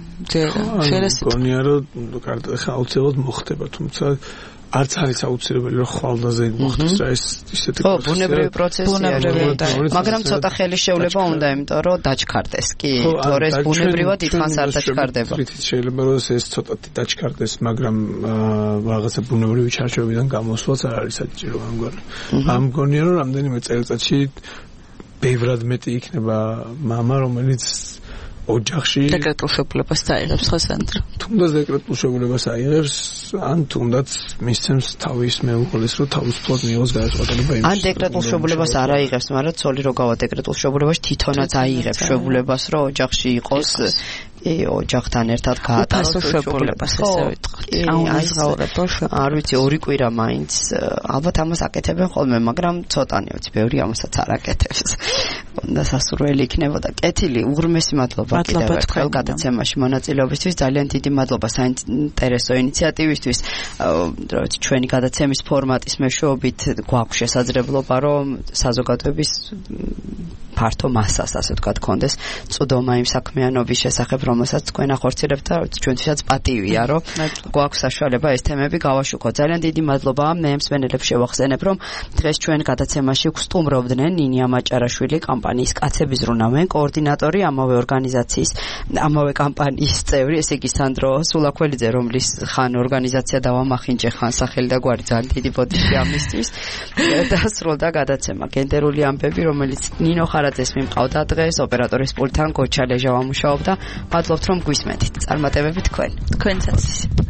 შეიძლება გონია რომ გარდატეხა აუცილებლად მოხდება, თუმცა არც არის აუცილებელი რომ ხვალდაზე მოხდეს რა ეს ისეთი ბუნებრივი პროცესია, მაგრამ ცოტა ხელი შევლება უნდა, იმიტომ რომ დაჩქარდეს კი, თორე ეს ბუნებრივად დიდხანს არ დაჩქარდება. შეიძლება რომ ეს ცოტათი დაჩქარდეს, მაგრამ რაღაცა ბუნებრივი ჩარჩოებიდან გამოსვლაც არ არის საჭირო ამგვარი. ამ გონია რომ რამდენიმე წელიწადში ბევრად მეტი იქნება მამა, რომელიც ოჯახში დეკრეტულ შეგულებას დაიღებს ხო სანდრო? თუნდაც დეკრეტულ შეგულებას აიღებს, ან თუნდაც მისცემს თავის მეუღლეს, რომ თავისუფლად მიიღოს გადაწყვეტილება იმის. ან დეკრეტულ შეგულებას არ აიღებს, მაგრამ ცოლი რო გავა დეკრეტულ შეგულებაში თვითონაც აიღებს შეგულებას, რომ ოჯახში იყოს ოჯახთან ერთად გაატაროს შეგულებას, ესე ვიტყვით. არ ვიცი, ორი კვირა მაინც ალბათ ამას აკეთებენ ხოლმე, მაგრამ ცოტანი ვიცი, ბევრი ამასაც არ აკეთებს. და სასურველი იქნებოდა. კეთილი, უღრმესი მადლობა კიდევ ერთხელ გადაცემაში მონაწილეობისთვის, ძალიან დიდი მადლობა საინტერესო ინიციატივისთვის. ჩვენი გადაცემის ფორმატის მეშვეობით გვაქვს შესაძლებლობა, რომ საზოგადოების ფართო მასას, ასე ვთქვათ, კონდეს წვდომა იმ საქმიანობის შესახებ, რომელსაც თქვენ ახორციელებთ და ჩვენთვისაც პატივია, რომ გვაქვს საშუალება ეს თემები გავაშუქოთ. ძალიან დიდი მადლობა მე მსმენელებს შევახსენებ, რომ დღეს ჩვენ გადაცემაში გსტუმრობდნენ ნინია მაჭარაშვილი, კამპანიის კაცები ზრუნავენ კოორდინატორი, ამავე ორგანიზაციის, ამავე კამპანიის წევრი, ესე იგი სანდრო სულაქველიძე, რომლის ხან ორგანიზაცია დავამახინჯე, ხან სახელი და გვარი ძალიან დიდი ბოდიში ამისთვის. დასრულდა გადაცემა გენდერული ამბები, რომელიც ნინო ხარაძეს მიმყავდა დღეს, ოპერატორის პულტთან გოჩა ლეჟავა მუშაობდა. მადლობთ რომ გვისმენთ. წარმატებები თქვენ. თქვენსაც.